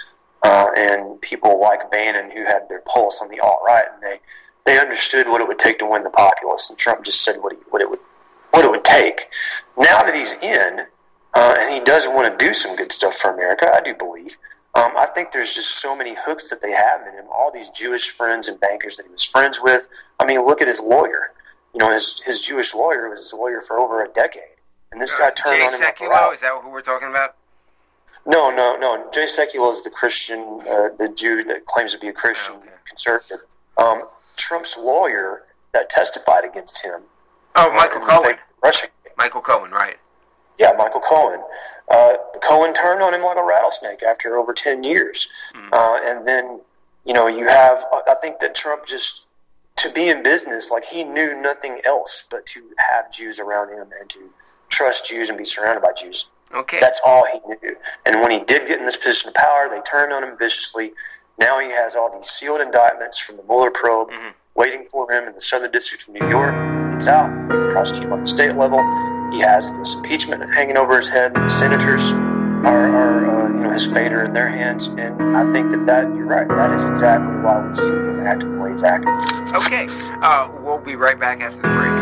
uh, and people like Bannon who had their pulse on the alt-right, and they, they understood what it would take to win the populace, and Trump just said what, he, what, it, would, what it would take. Now that he's in, uh, and he does want to do some good stuff for America, I do believe, um, I think there's just so many hooks that they have in him, all these Jewish friends and bankers that he was friends with. I mean, look at his lawyer. You know, his, his Jewish lawyer was his lawyer for over a decade. And this guy turned Jay on him. Jay Sekulow, is that who we're talking about? No, no, no. Jay Sekulow is the Christian, uh, the Jew that claims to be a Christian oh, okay. conservative. Um, Trump's lawyer that testified against him. Oh, Michael Cohen. Russia. Michael Cohen, right. Yeah, Michael Cohen. Uh, Cohen turned on him like a rattlesnake after over ten years. Mm. Uh, and then, you know, you have, I think that Trump just, to be in business, like he knew nothing else but to have Jews around him and to trust Jews and be surrounded by Jews. Okay. That's all he knew. And when he did get in this position of power, they turned on him viciously. Now he has all these sealed indictments from the Mueller probe mm-hmm. waiting for him in the Southern District of New York. It's out. Prosecuted on the state level. He has this impeachment hanging over his head. The senators are, are uh, you know, his fate are in their hands. And I think that, that you're right. That is exactly why we see him acting the way he's acting. Okay. Uh, we'll be right back after the break.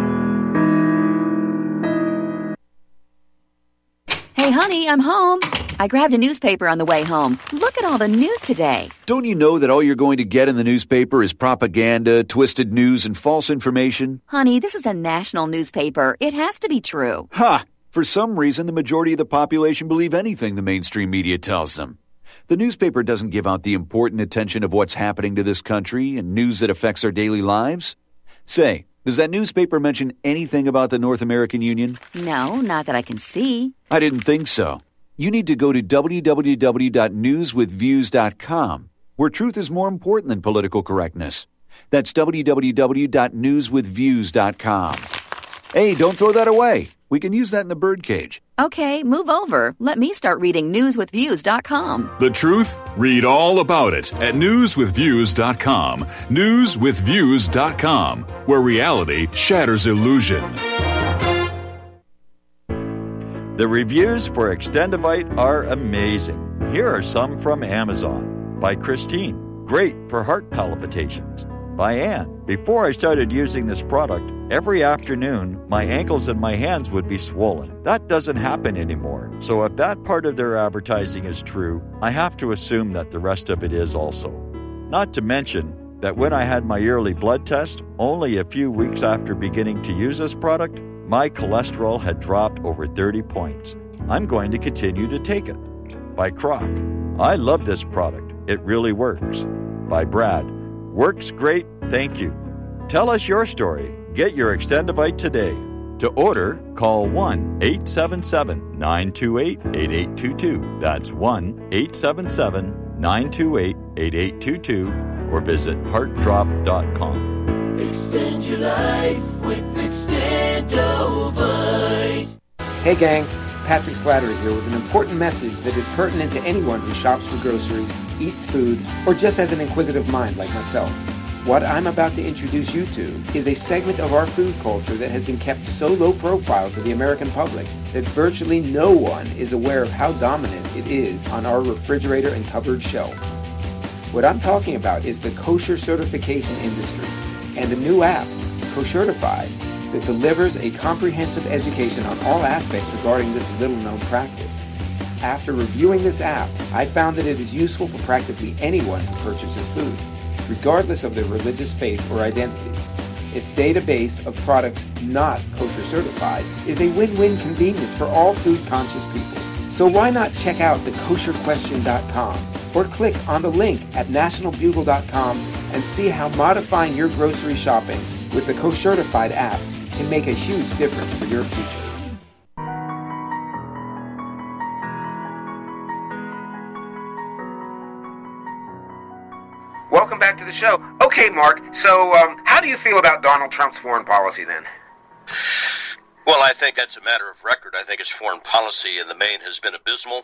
Hey, honey, I'm home. I grabbed a newspaper on the way home. Look at all the news today. Don't you know that all you're going to get in the newspaper is propaganda, twisted news, and false information? Honey, this is a national newspaper. It has to be true. Ha! For some reason, the majority of the population believe anything the mainstream media tells them. The newspaper doesn't give out the important attention of what's happening to this country and news that affects our daily lives. Say, does that newspaper mention anything about the North American Union? No, not that I can see. I didn't think so. You need to go to w w w dot news with views dot com, where truth is more important than political correctness. That's w w w dot news with views dot com. Hey, don't throw that away. We can use that in the birdcage. Okay, move over. Let me start reading news with views dot com. The truth? Read all about it at news with views dot com. news with views dot com, where reality shatters illusion. The reviews for Extendivite are amazing. Here are some from Amazon. By Christine. Great for heart palpitations. By Ann. Before I started using this product, every afternoon, my ankles and my hands would be swollen. That doesn't happen anymore. So if that part of their advertising is true, I have to assume that the rest of it is also. Not to mention that when I had my yearly blood test, only a few weeks after beginning to use this product, my cholesterol had dropped over thirty points. I'm going to continue to take it. By Croc. I love this product. It really works. By Brad. Works great, thank you. Tell us your story. Get your Extendivite today. To order, call one eight seven seven, nine two eight, eight eight two two. That's one eight seven seven, nine two eight, eight eight two two or visit heart drop dot com. Extend your life with Extendovite. Hey gang, Patrick Slattery here with an important message that is pertinent to anyone who shops for groceries, eats food, or just has an inquisitive mind like myself. What I'm about to introduce you to is a segment of our food culture that has been kept so low profile to the American public that virtually no one is aware of how dominant it is on our refrigerator and cupboard shelves. What I'm talking about is the kosher certification industry and a new app, Koshertified, that delivers a comprehensive education on all aspects regarding this little-known practice. After reviewing this app, I found that it is useful for practically anyone who purchases food, regardless of their religious faith or identity. Its database of products not kosher certified is a win-win convenience for all food-conscious people. So why not check out the kosher question dot com or click on the link at national bugle dot com and see how modifying your grocery shopping with the Koshertified app can make a huge difference for your future. Welcome back to the show. Okay, Mark, so um, how do you feel about Donald Trump's foreign policy then? Well, I think that's a matter of record. I think his foreign policy in the main has been abysmal.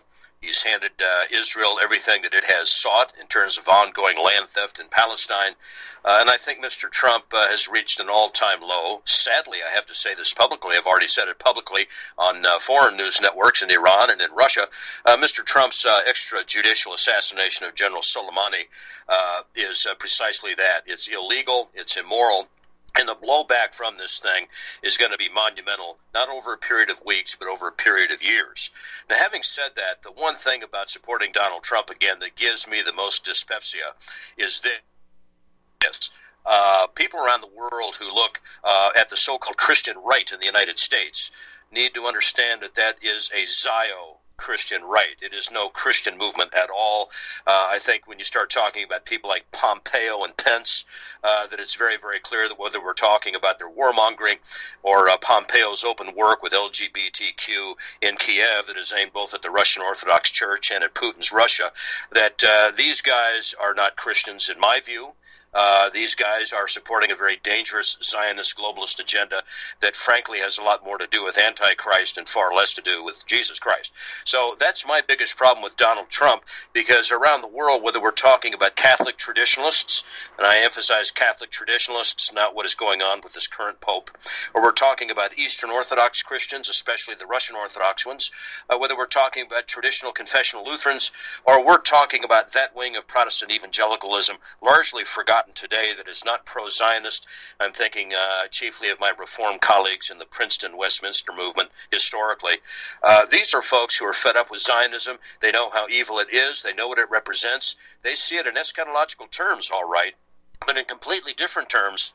He's handed uh, Israel everything that it has sought in terms of ongoing land theft in Palestine. Uh, and I think Mister Trump uh, has reached an all-time low. Sadly, I have to say this publicly. I've already said it publicly on uh, foreign news networks in Iran and in Russia. Uh, Mister Trump's uh, extrajudicial assassination of General Soleimani uh, is uh, precisely that. It's illegal. It's immoral. And the blowback from this thing is going to be monumental, not over a period of weeks, but over a period of years. Now, having said that, the one thing about supporting Donald Trump, again, that gives me the most dyspepsia is this. Uh, people around the world who look uh, at the so-called Christian right in the United States need to understand that that is a Zio Christian right. It is no Christian movement at all. Uh, I think when you start talking about people like Pompeo and Pence, uh, that it's very, very clear that whether we're talking about their warmongering or uh, Pompeo's open work with L G B T Q in Kiev that is aimed both at the Russian Orthodox Church and at Putin's Russia, that uh, these guys are not Christians in my view. Uh, these guys are supporting a very dangerous Zionist globalist agenda that frankly has a lot more to do with Antichrist and far less to do with Jesus Christ. So that's my biggest problem with Donald Trump, because around the world, whether we're talking about Catholic traditionalists, and I emphasize Catholic traditionalists, not what is going on with this current Pope, or we're talking about Eastern Orthodox Christians, especially the Russian Orthodox ones, uh, whether we're talking about traditional confessional Lutherans, or we're talking about that wing of Protestant evangelicalism, largely forgotten today, that is not pro-Zionist. I'm thinking uh, chiefly of my Reformed colleagues in the Princeton Westminster movement historically. Uh, these are folks who are fed up with Zionism. They know how evil it is. They know what it represents. They see it in eschatological terms, all right, but in completely different terms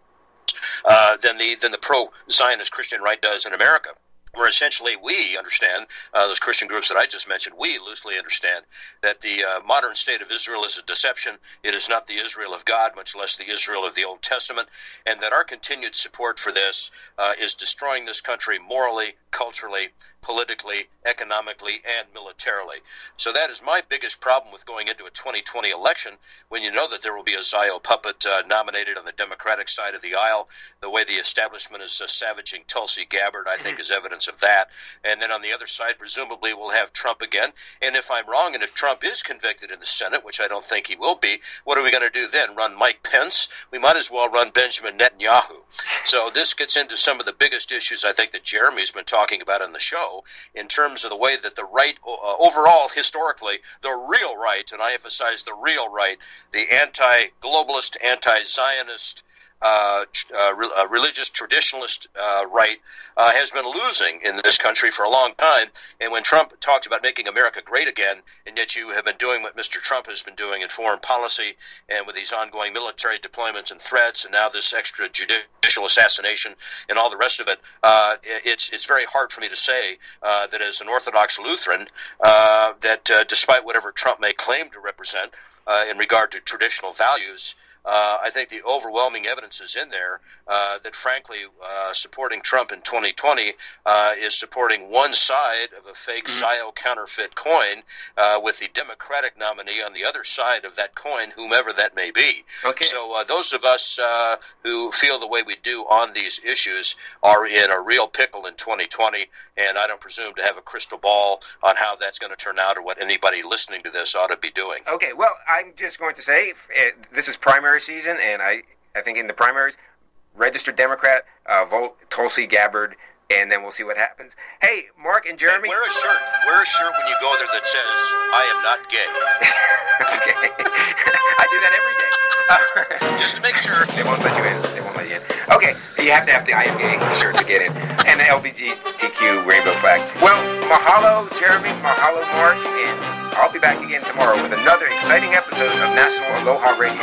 uh, than the than the pro-Zionist Christian right does in America, where essentially we understand, uh, those Christian groups that I just mentioned, we loosely understand that the uh, modern state of Israel is a deception. It is not the Israel of God, much less the Israel of the Old Testament, and that our continued support for this uh, is destroying this country morally, culturally, politically, economically, and militarily. So that is my biggest problem with going into a twenty twenty election, when you know that there will be a Zio puppet uh, nominated on the Democratic side of the aisle. The way the establishment is uh, savaging Tulsi Gabbard, I think, is evidence of that. And then on the other side, presumably, we'll have Trump again. And if I'm wrong, and if Trump is convicted in the Senate, which I don't think he will be, what are we going to do then? Run Mike Pence? We might as well run Benjamin Netanyahu. So this gets into some of the biggest issues I think that Jeremy's been talking about on the show, in terms of the way that the right, uh, overall, historically, the real right, and I emphasize the real right, the anti-globalist, anti-Zionist, uh, uh, re- uh, religious traditionalist uh, right uh, has been losing in this country for a long time. And when Trump talks about making America great again, and yet you have been doing what Mister Trump has been doing in foreign policy and with these ongoing military deployments and threats, and now this extrajudicial assassination and all the rest of it, uh, it's it's very hard for me to say uh, that as an Orthodox Lutheran, uh, that uh, despite whatever Trump may claim to represent uh, in regard to traditional values, Uh, I think the overwhelming evidence is in there uh, that, frankly, uh, supporting Trump in twenty twenty uh, is supporting one side of a fake mm-hmm. Zio counterfeit coin uh, with the Democratic nominee on the other side of that coin, whomever that may be. Okay. So uh, those of us uh, who feel the way we do on these issues are in a real pickle in twenty twenty, and I don't presume to have a crystal ball on how that's going to turn out or what anybody listening to this ought to be doing. Okay, well, I'm just going to say, uh, this is primary season, and I, I think in the primaries, registered Democrat, uh, vote Tulsi Gabbard, and then we'll see what happens. Hey, Mark and Jeremy. Hey, wear a shirt. Wear a shirt when you go there that says, I am not gay. Okay. I do that every day. Uh, Just to make sure. They won't let you in. They won't let you in. Okay, you have to have the I am gay shirt to get in. And the L G B T Q rainbow flag. Well, mahalo, Jeremy. Mahalo, Mark. And I'll be back again tomorrow with another exciting episode of National Aloha Radio.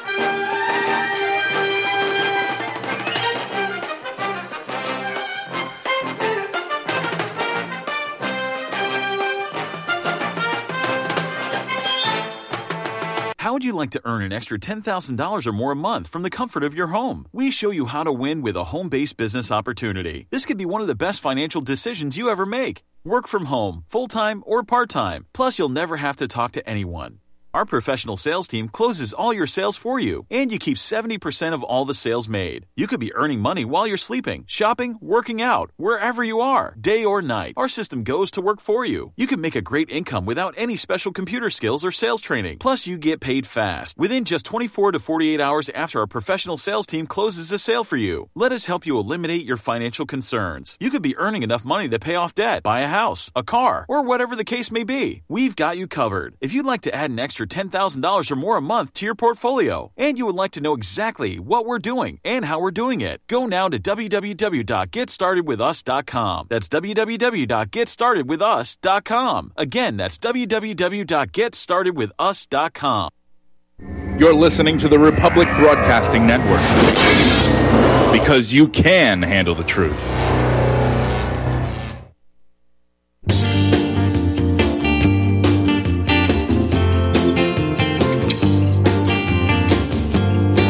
How would you like to earn an extra ten thousand dollars or more a month from the comfort of your home? We show you how to win with a home-based business opportunity. This could be one of the best financial decisions you ever make. Work from home, full-time or part-time. Plus, you'll never have to talk to anyone. Our professional sales team closes all your sales for you, and you keep seventy percent of all the sales made. You could be earning money while you're sleeping, shopping, working out, wherever you are, day or night. Our system goes to work for you. You can make a great income without any special computer skills or sales training. Plus, you get paid fast, within just twenty-four to forty-eight hours after our professional sales team closes a sale for you. Let us help you eliminate your financial concerns. You could be earning enough money to pay off debt, buy a house, a car, or whatever the case may be. We've got you covered. If you'd like to add an extra ten thousand dollars or more a month to your portfolio, and you would like to know exactly what we're doing and how we're doing it, go now to w w w dot get started with us dot com. That's w w w dot get started with us dot com. Again, that's w w w dot get started with us dot com. You're listening to the Republic Broadcasting Network, because you can handle the truth.